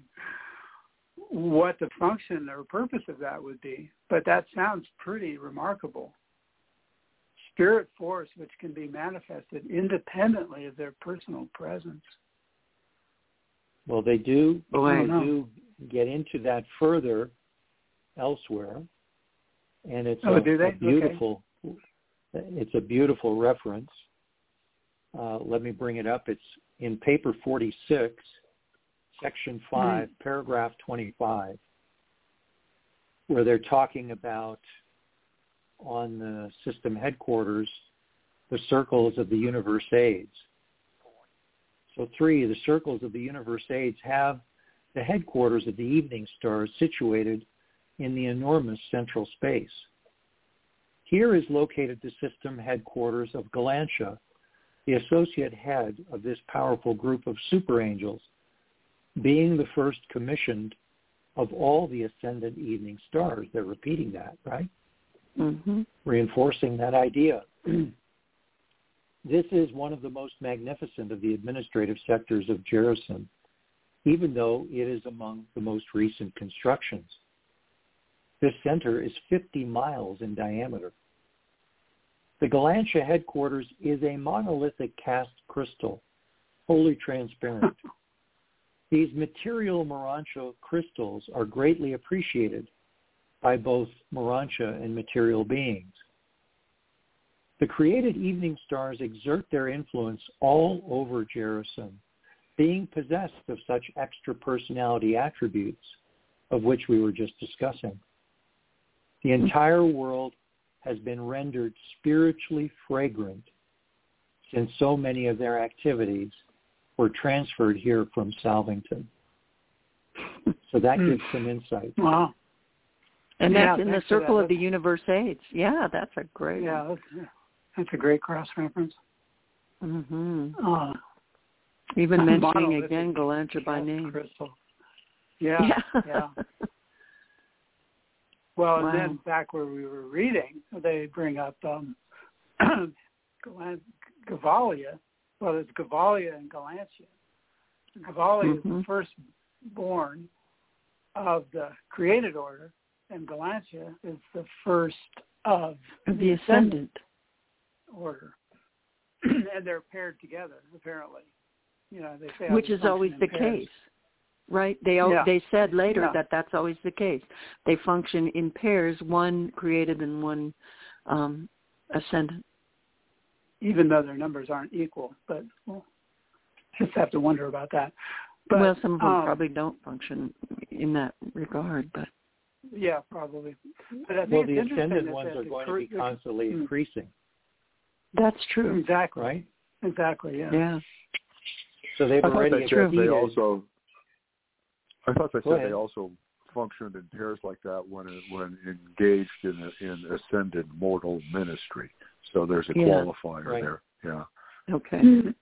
what the function or purpose of that would be. But that sounds pretty remarkable. Spirit force which can be manifested independently of their personal presence. Well, they do, Boy. they do get into that further elsewhere, and it's oh, a, do they? a beautiful okay. It's a beautiful reference. Uh, let me bring it up. It's in paper forty-six, section five, mm. paragraph twenty-five, where they're talking about on the system headquarters the circles of the universe aids. So three, the circles of the universe aids have the headquarters of the evening stars situated in the enormous central space. Here is located the system headquarters of Galantia, the associate head of this powerful group of super angels, being the first commissioned of all the ascendant evening stars. They're repeating that, right? Mm-hmm. Reinforcing that idea. This is one of the most magnificent of the administrative sectors of Jerasim, even though it is among the most recent constructions. This center is fifty miles in diameter. The Galantia headquarters is a monolithic cast crystal, wholly transparent. These material Morantia crystals are greatly appreciated by both Morantia and material beings. The created evening stars exert their influence all over Jerasim, being possessed of such extra personality attributes of which we were just discussing. The entire world has been rendered spiritually fragrant, since so many of their activities were transferred here from Salvington. So that gives some insight. Wow. And yeah, that's in the circle of the universe aids. Yeah, that's a great Yeah, that's, that's a great cross-reference. Mm-hmm. Uh, Even mentioning again Galantia by name. Crystal. Yeah, yeah. yeah. Well, wow. And then back where we were reading, they bring up um, Gavalia. Well, it's Gavalia and Galantia. Gavalia mm-hmm. is the firstborn of the created order, and Galantia is the first of the, the ascendant order. And they're paired together, apparently. You know, they say which is always the pairs. case, right? They yeah. they said later yeah. that that's always the case. They function in pairs, one created and one um, ascendant. Even though their numbers aren't equal, but we'll just have to wonder about that. But, well, some of them um, probably don't function in that regard, but yeah, probably. But I think well, it's the ascendant that ones that are the, going the, to be the, constantly hmm. increasing. That's true. Exactly. Right? Exactly, yeah. Yeah. So they've I already thought they said they also. I thought they Go said ahead. they also functioned in pairs like that when when engaged in in ascended mortal ministry. So there's a yeah. qualifier right. there. Yeah. Okay.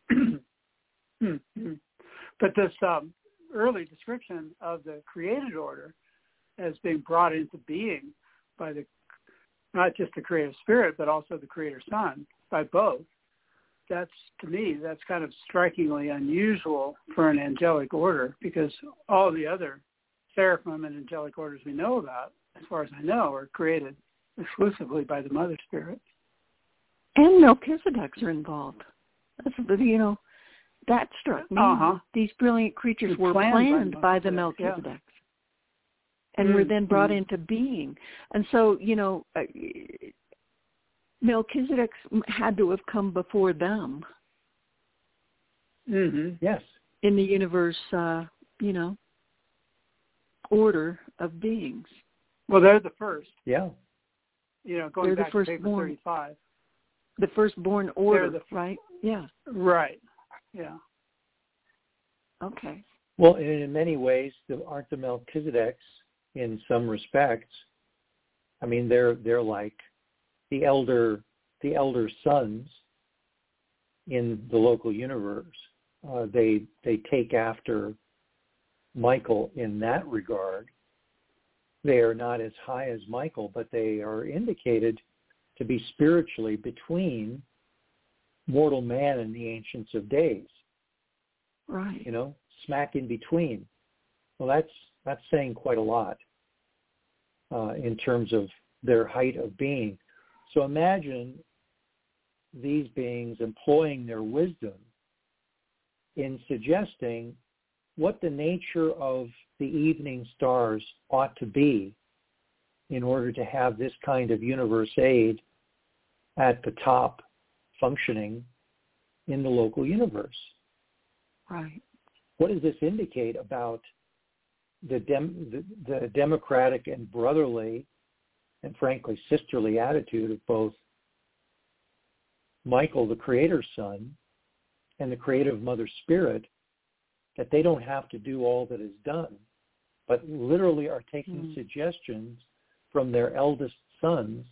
But this um, early description of the created order as being brought into being by the not just the creative spirit, but also the creator son, by both. That's, to me, that's kind of strikingly unusual for an angelic order, because all the other seraphim and angelic orders we know about, as far as I know, are created exclusively by the Mother Spirit. And Melchizedeks are involved. That's, you know, that struck me. Uh-huh. These brilliant creatures It's were planned planned by by the Melchizedek, Melchizedeks. yeah. And mm-hmm. were then brought into being. And so, you know, uh, Melchizedek had to have come before them. Mm-hmm. Yes. In the universe, uh, you know, order of beings. Well, they're the first. Yeah. You know, going they're back the to paper born, thirty-five. The firstborn order, the, right? Yeah. Right. Yeah. Okay. Well, and in many ways, aren't the Melchizedeks, in some respects, I mean, they're they're like the elder the elder sons in the local universe. Uh, they they take after Michael in that regard. They are not as high as Michael, but they are indicated to be spiritually between mortal man and the Ancients of Days. Right. You know, smack in between. Well, that's that's saying quite a lot uh, in terms of their height of being. So imagine these beings employing their wisdom in suggesting what the nature of the evening stars ought to be in order to have this kind of universe aid at the top functioning in the local universe. Right. What does this indicate about the, dem- the, the democratic and brotherly and frankly sisterly attitude of both Michael, the creator's son, and the creative mother spirit, that they don't have to do all that is done, but literally are taking mm. suggestions from their eldest sons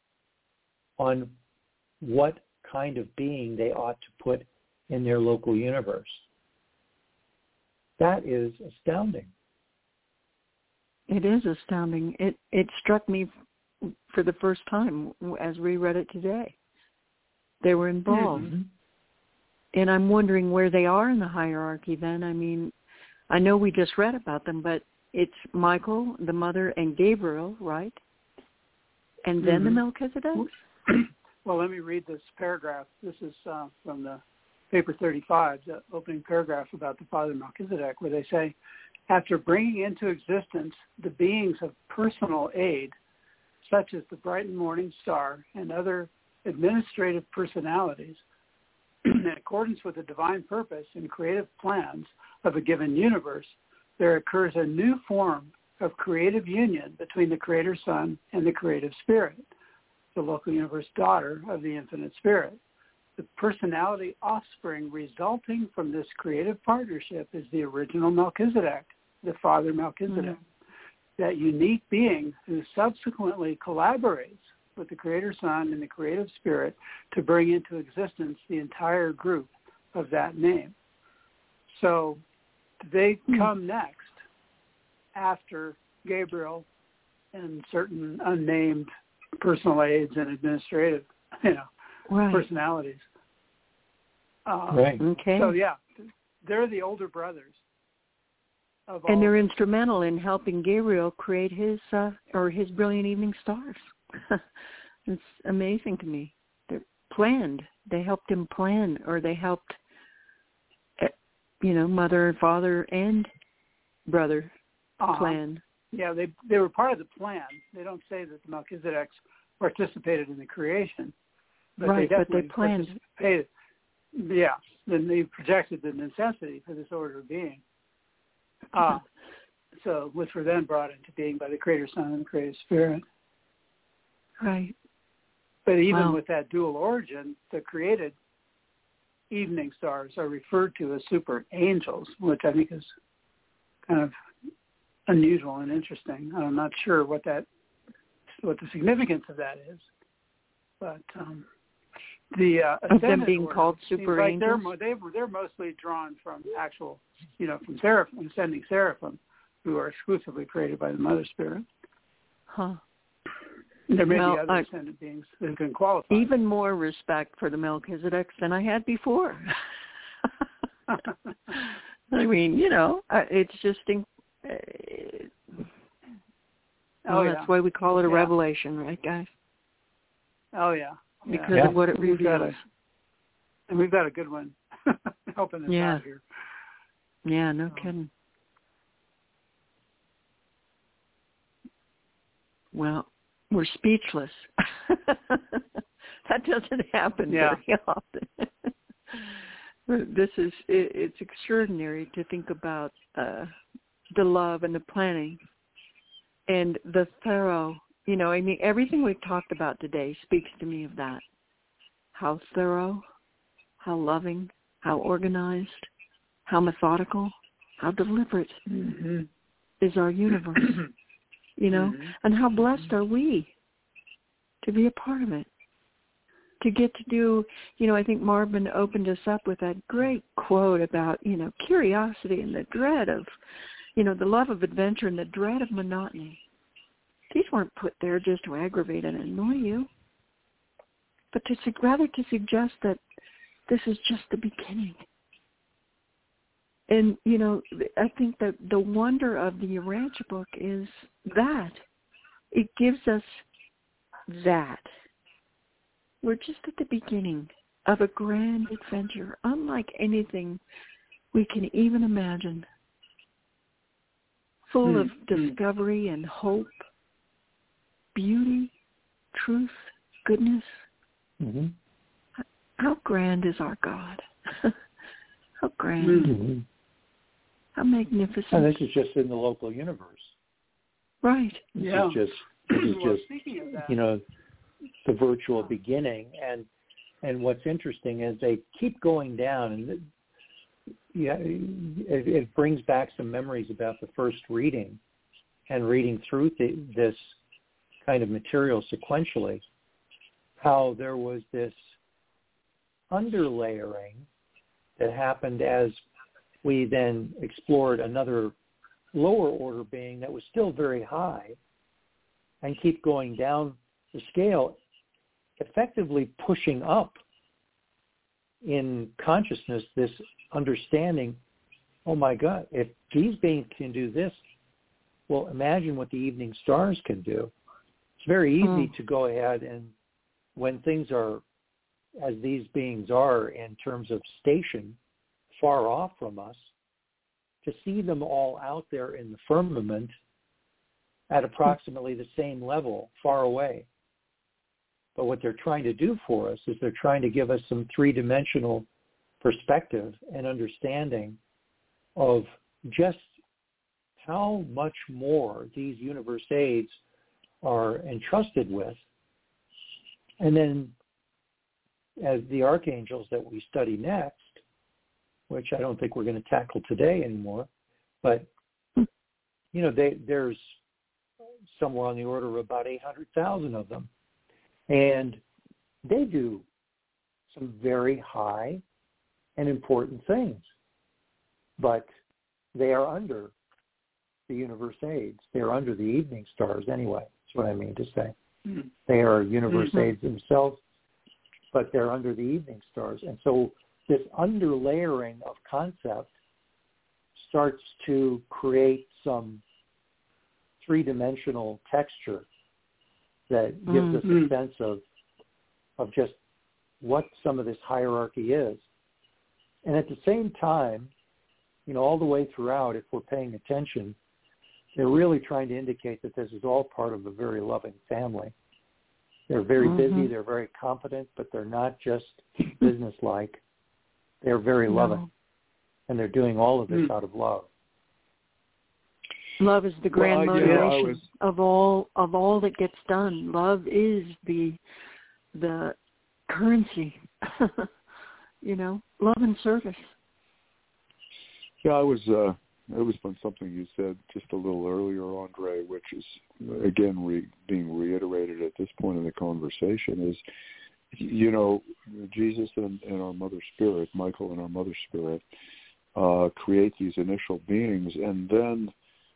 on what kind of being they ought to put in their local universe. That is astounding. It is astounding. It it struck me for the first time as we read it today. They were involved. Mm-hmm. And I'm wondering where they are in the hierarchy then. I mean, I know we just read about them, but it's Michael, the mother, and Gabriel, right? And then mm-hmm. the Melchizedeks? Well, let me read this paragraph. This is uh, from the paper thirty-five, the opening paragraph about the Father Melchizedek, where they say, after bringing into existence the beings of personal aid, such as the bright and morning star and other administrative personalities, in accordance with the divine purpose and creative plans of a given universe, there occurs a new form of creative union between the Creator Son and the Creative Spirit, the local universe daughter of the Infinite Spirit. the personality offspring resulting from this creative partnership is the original Melchizedek, the father Melchizedek, mm-hmm. that unique being who subsequently collaborates with the Creator Son and the Creative Spirit to bring into existence the entire group of that name. So they mm-hmm. come next after Gabriel and certain unnamed personal aides and administrative, you know, right. personalities. Uh, right. Okay. So yeah, they're the older brothers. Of and all they're instrumental in helping Gabriel create his uh, or his brilliant evening stars. It's amazing to me. They're planned. They helped him plan, or they helped, you know, mother and father and brother uh-huh. plan. Yeah, they they were part of the plan. They don't say that the Melchizedeks participated in the creation, but right, they definitely but they planned. participated. Yeah, then they projected the necessity for this order of being. Uh, so, which were then brought into being by the Creator Son and the Creative Spirit. Right. But even wow. with that dual origin, the created evening stars are referred to as super angels, which I think is kind of unusual and interesting. I'm not sure what that, what the significance of that is, but um, the uh, of them ascended being order, called super like angels. They're they're they're mostly drawn from actual, you know, from seraphim, ascending seraphim, who are exclusively created by the Mother Spirit. Huh. There may well, be other I, ascended beings that can qualify. Even more respect for the Melchizedeks than I had before. I mean, you know, it's just, in, uh, well, oh, yeah. that's why we call it a yeah. revelation, right, guys? Oh, yeah. Because yeah. of what it we've reveals. got a, and we've got a good one helping us yeah. out here. Yeah, no um, kidding. Well, we're speechless. That doesn't happen yeah. very often. This is, it, it's extraordinary to think about uh, the love and the planning and the thorough, you know, I mean, everything we've talked about today speaks to me of that. How thorough, how loving, how organized, how methodical, how deliberate mm-hmm. is our universe. You know, mm-hmm. and how blessed are we to be a part of it, to get to do, you know, I think Marvin opened us up with that great quote about, you know, curiosity and the dread of, you know, the love of adventure and the dread of monotony. These weren't put there just to aggravate and annoy you, but to rather to suggest that this is just the beginning. And, you know, I think that the wonder of the Urantia book is that. It gives us that. We're just at the beginning of a grand adventure, unlike anything we can even imagine, full mm-hmm. of discovery and hope, beauty, truth, goodness. Mm-hmm. How grand is our God? How grand. Mm-hmm. How magnificent. And this is just in the local universe. Right. This yeah. is just, this is well, just you know, the virtual beginning. And and what's interesting is they keep going down, and yeah, it, it brings back some memories about the first reading and reading through the, this kind of material sequentially, how there was this underlayering that happened as we then explored another lower order being that was still very high, and keep going down the scale, effectively pushing up in consciousness this understanding, oh my God, if these beings can do this, well, imagine what the evening stars can do. It's very easy mm. to go ahead and when things are as these beings are in terms of station, far off from us, to see them all out there in the firmament at approximately the same level, far away. But what they're trying to do for us is they're trying to give us some three-dimensional perspective and understanding of just how much more these universe aids are entrusted with. And then as the archangels that we study next, which I don't think we're going to tackle today anymore, but, you know, they, there's somewhere on the order of about eight hundred thousand of them. And they do some very high and important things, but they are under the universe aids. They are under the evening stars anyway, that's what I mean to say. Mm-hmm. They are universe mm-hmm. aids themselves, but they're under the evening stars. And so this underlayering of concept starts to create some three-dimensional texture that gives mm-hmm. us a sense of of just what some of this hierarchy is. And at the same time, you know, all the way throughout, if we're paying attention, they're really trying to indicate that this is all part of a very loving family. They're very mm-hmm. busy, they're very competent, but they're not just businesslike. They're very no. loving, and they're doing all of this mm. out of love. Love is the grand well, motivation yeah, was... of all of all that gets done. Love is the the currency, you know, love and service. Yeah, I was. Uh, it was on something you said just a little earlier, Andre, which is again re- being reiterated at this point in the conversation. Is you know, Jesus and, and our Mother Spirit, Michael and our Mother Spirit, uh, create these initial beings, and then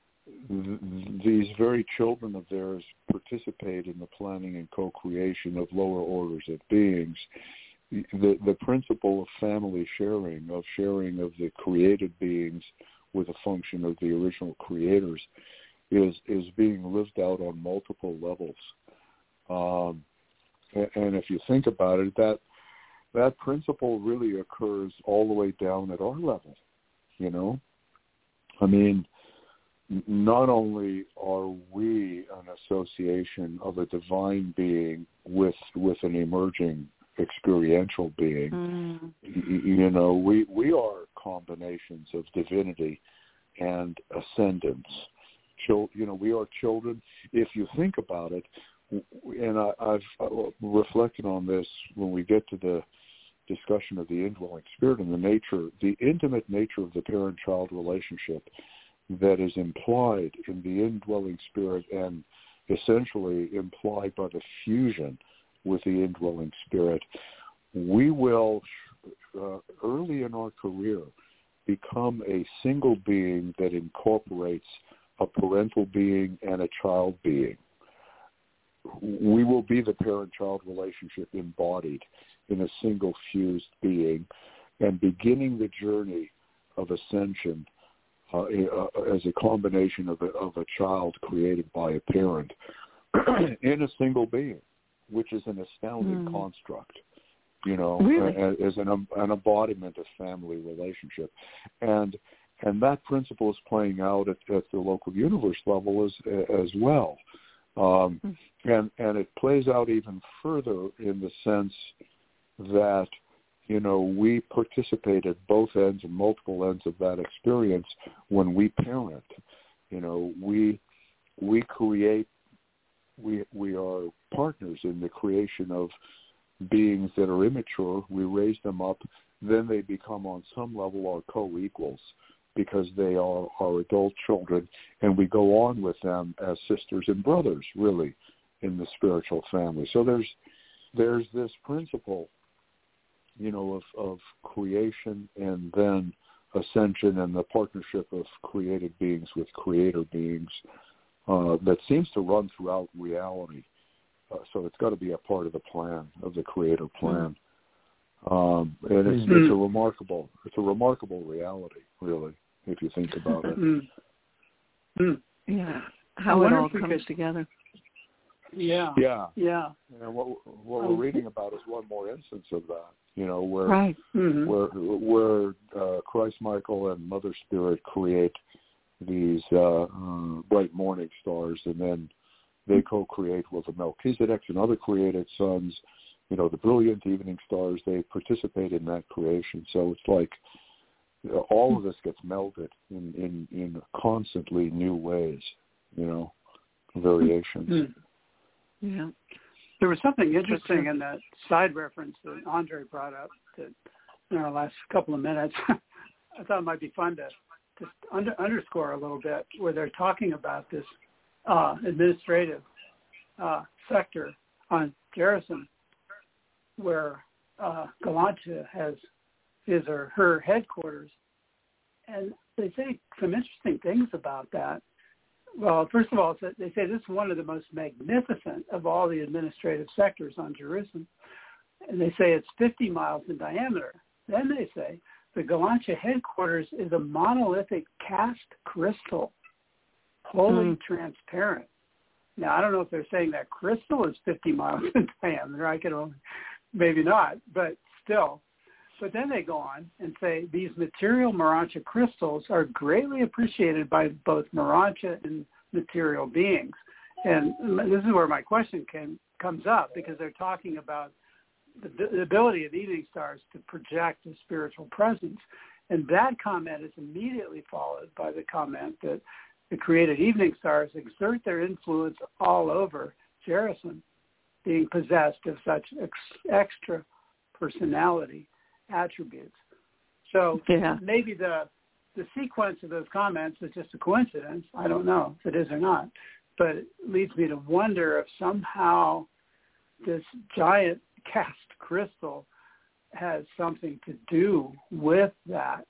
th- these very children of theirs participate in the planning and co-creation of lower orders of beings. The, the principle of family sharing, of sharing of the created beings with a function of the original creators, is is being lived out on multiple levels. Um, And if you think about it, that that principle really occurs all the way down at our level, you know? I mean, not only are we an association of a divine being with with an emerging experiential being, mm. you, you know, we, we are combinations of divinity and ascendance. Chil- you know, we are children. If you think about it, and I, I've reflected on this when we get to the discussion of the indwelling spirit and the nature, the intimate nature of the parent-child relationship that is implied in the indwelling spirit and essentially implied by the fusion with the indwelling spirit. We will, uh, early in our career, become a single being that incorporates a parental being and a child being. We will be the parent-child relationship embodied in a single fused being and beginning the journey of ascension uh, as a combination of a, of a child created by a parent in a single being, which is an astounding mm. construct, you know, really? as an, an embodiment of family relationship. And and that principle is playing out at, at the local universe level as, as well. Um, mm. And and it plays out even further in the sense that, you know, we participate at both ends and multiple ends of that experience when we parent. You know, we we create, we we are partners in the creation of beings that are immature. We raise them up, then they become on some level our co-equals, because they are our adult children, and we go on with them as sisters and brothers, really, in the spiritual family. So there's there's this principle, you know, of, of creation and then ascension and the partnership of created beings with creator beings uh, that seems to run throughout reality. Uh, so it's got to be a part of the plan, of the creator plan. Um, and it's, mm-hmm. it's a remarkable, it's a remarkable reality, really, if you think about it. Mm-hmm. Yeah, how it all comes could... together. Yeah. Yeah. Yeah. And what what we're reading about is one more instance of that. You know, where right. mm-hmm. where where uh, Christ, Michael, and Mother Spirit create these uh, uh, bright morning stars, and then they co-create with the Melchizedek and other created sons. You know, the brilliant evening stars. They participate in that creation. So it's like you know, all of this gets melded in, in, in constantly new ways. You know, variations. Mm-hmm. Yeah. There was something interesting in that side reference that Andre brought up that in our last couple of minutes. I thought it might be fun to just under, underscore a little bit where they're talking about this uh, administrative uh, sector on Gerusen, where uh, Galantia has his or her headquarters. And they say some interesting things about that. Well, first of all, they say this is one of the most magnificent of all the administrative sectors on Gerusen. And they say it's fifty miles in diameter. Then they say the Galantia headquarters is a monolithic cast crystal, wholly mm. transparent. Now, I don't know if they're saying that crystal is fifty miles in diameter. I can only, maybe not, but still. But then they go on and say these material Morontia crystals are greatly appreciated by both Morontia and material beings. And this is where my question can, comes up, because they're talking about the, the ability of evening stars to project a spiritual presence. And that comment is immediately followed by the comment that the created evening stars exert their influence all over Gerusen, being possessed of such ex- extra personality attributes. So yeah. maybe the the sequence of those comments is just a coincidence. I don't know if it is or not, but it leads me to wonder if somehow this giant cast crystal has something to do with that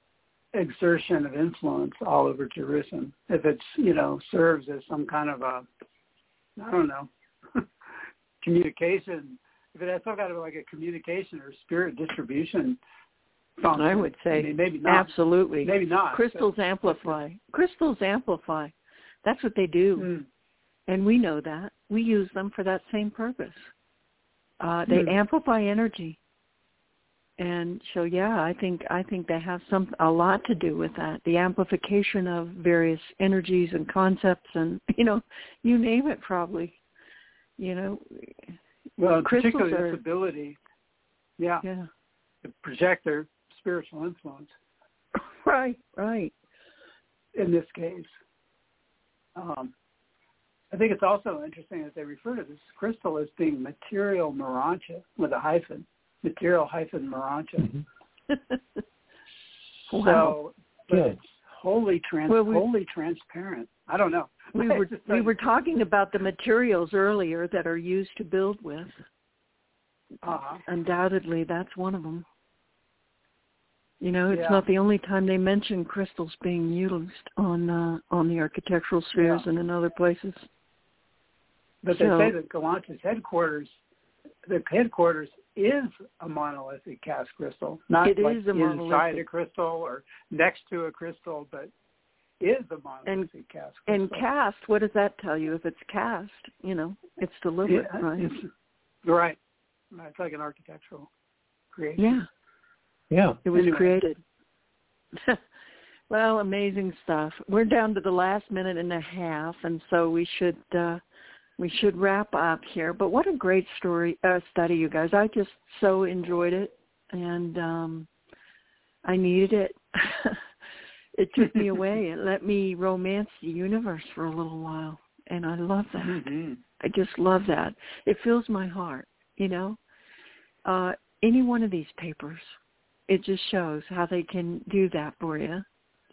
exertion of influence all over Gerusen. If it's, you know, serves as some kind of a, I don't know, communication, if it has some kind of like a communication or spirit distribution function. I would say I mean, maybe not. Absolutely. Maybe not. Crystals but, amplify. Crystals amplify. That's what they do. Mm. And we know that. We use them for that same purpose. Uh, they mm. amplify energy. And so, yeah, I think I think they have some a lot to do with that. The amplification of various energies and concepts and, you know, you name it probably. You know, well, crystals particularly are, this ability, yeah, yeah, to project their spiritual influence. Right, right. In this case. Um, I think it's also interesting that they refer to this crystal as being material Morontia with a hyphen, material hyphen Morontia. Mm-hmm. So, wow. but yeah. it's wholly, trans- well, we, wholly transparent. I don't know. We were we were talking about the materials earlier that are used to build with. Uh-huh. Undoubtedly, that's one of them. You know, it's yeah. not the only time they mention crystals being used on uh, on the architectural spheres yeah. and in other places. But so, they say that Galantia's headquarters, the headquarters is a monolithic cast crystal, not it like is a inside monolithic. a crystal or next to a crystal, but is a monolithic and, cast crystal. And cast, what does that tell you? If it's cast, you know, it's deliberate, yeah, right? It's, right. It's like an architectural creation. Yeah. Yeah. It was anyway. created. Well, amazing stuff. We're down to the last minute and a half, and so we should uh, we should wrap up here. But what a great story uh, study, you guys. I just so enjoyed it, and um, I needed it. It took me away. It let me romance the universe for a little while, and I love that. Mm-hmm. I just love that. It fills my heart, you know. Uh, any one of these papers, it just shows how they can do that for you.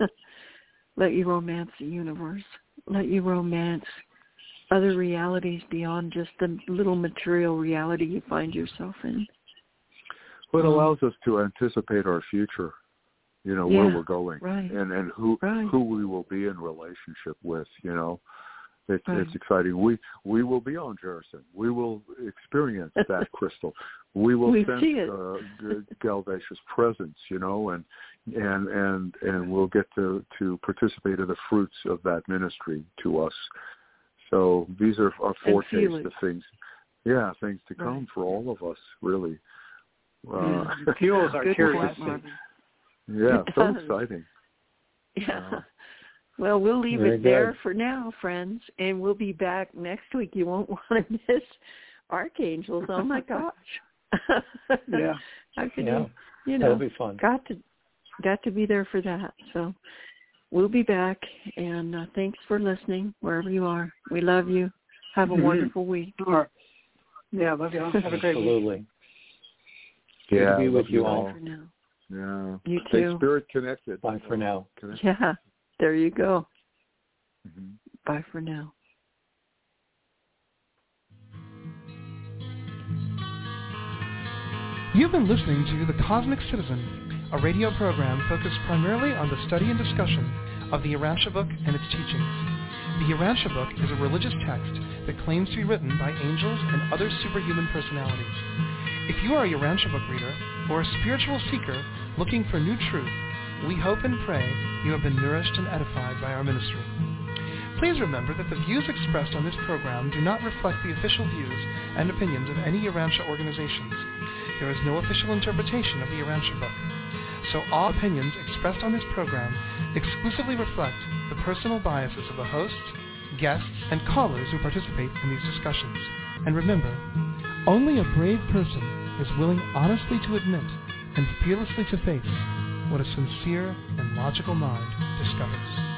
Let you romance the universe. Let you romance other realities beyond just the little material reality you find yourself in. Well, it allows us to anticipate our future, you know, yeah, where we're going right. and, and who right. who we will be in relationship with, you know. It's, right. it's exciting. We we will be on Gerusen. We will experience that crystal. We will we sense uh, Galvacious presence, you know, and and and and we'll get to, to participate in the fruits of that ministry to us. So these are our foretastes of things. Yeah, things to come right. for all of us, really. Uh, fuels our curiosity. Yeah, so exciting. Yeah. Uh, Well, we'll leave Very it there good. for now, friends, and we'll be back next week. You won't want to miss Archangels. Oh, my gosh. Yeah. How could yeah. you, you know, That'll be fun. Got to, got to be there for that. So we'll be back, and uh, thanks for listening wherever you are. We love you. Have a mm-hmm. wonderful week. All right. Yeah, love you all. Have a great week. Absolutely. Yeah, Good to be with love you you all. Bye for now. Yeah. You Stay too. spirit connected. Bye for now. Connect. Yeah, there you go. Mm-hmm. Bye for now. You've been listening to The Cosmic Citizen, a radio program focused primarily on the study and discussion of the Urantia book and its teachings. The Urantia book is a religious text that claims to be written by angels and other superhuman personalities. If you are a Urantia book reader or a spiritual seeker looking for new truth, we hope and pray you have been nourished and edified by our ministry. Please remember that the views expressed on this program do not reflect the official views and opinions of any Urantia organizations. There is no official interpretation of the Urantia book, so all opinions expressed on this program exclusively reflect the personal biases of the hosts, guests, and callers who participate in these discussions. And remember, only a brave person is willing honestly to admit and fearlessly to face what a sincere and logical mind discovers.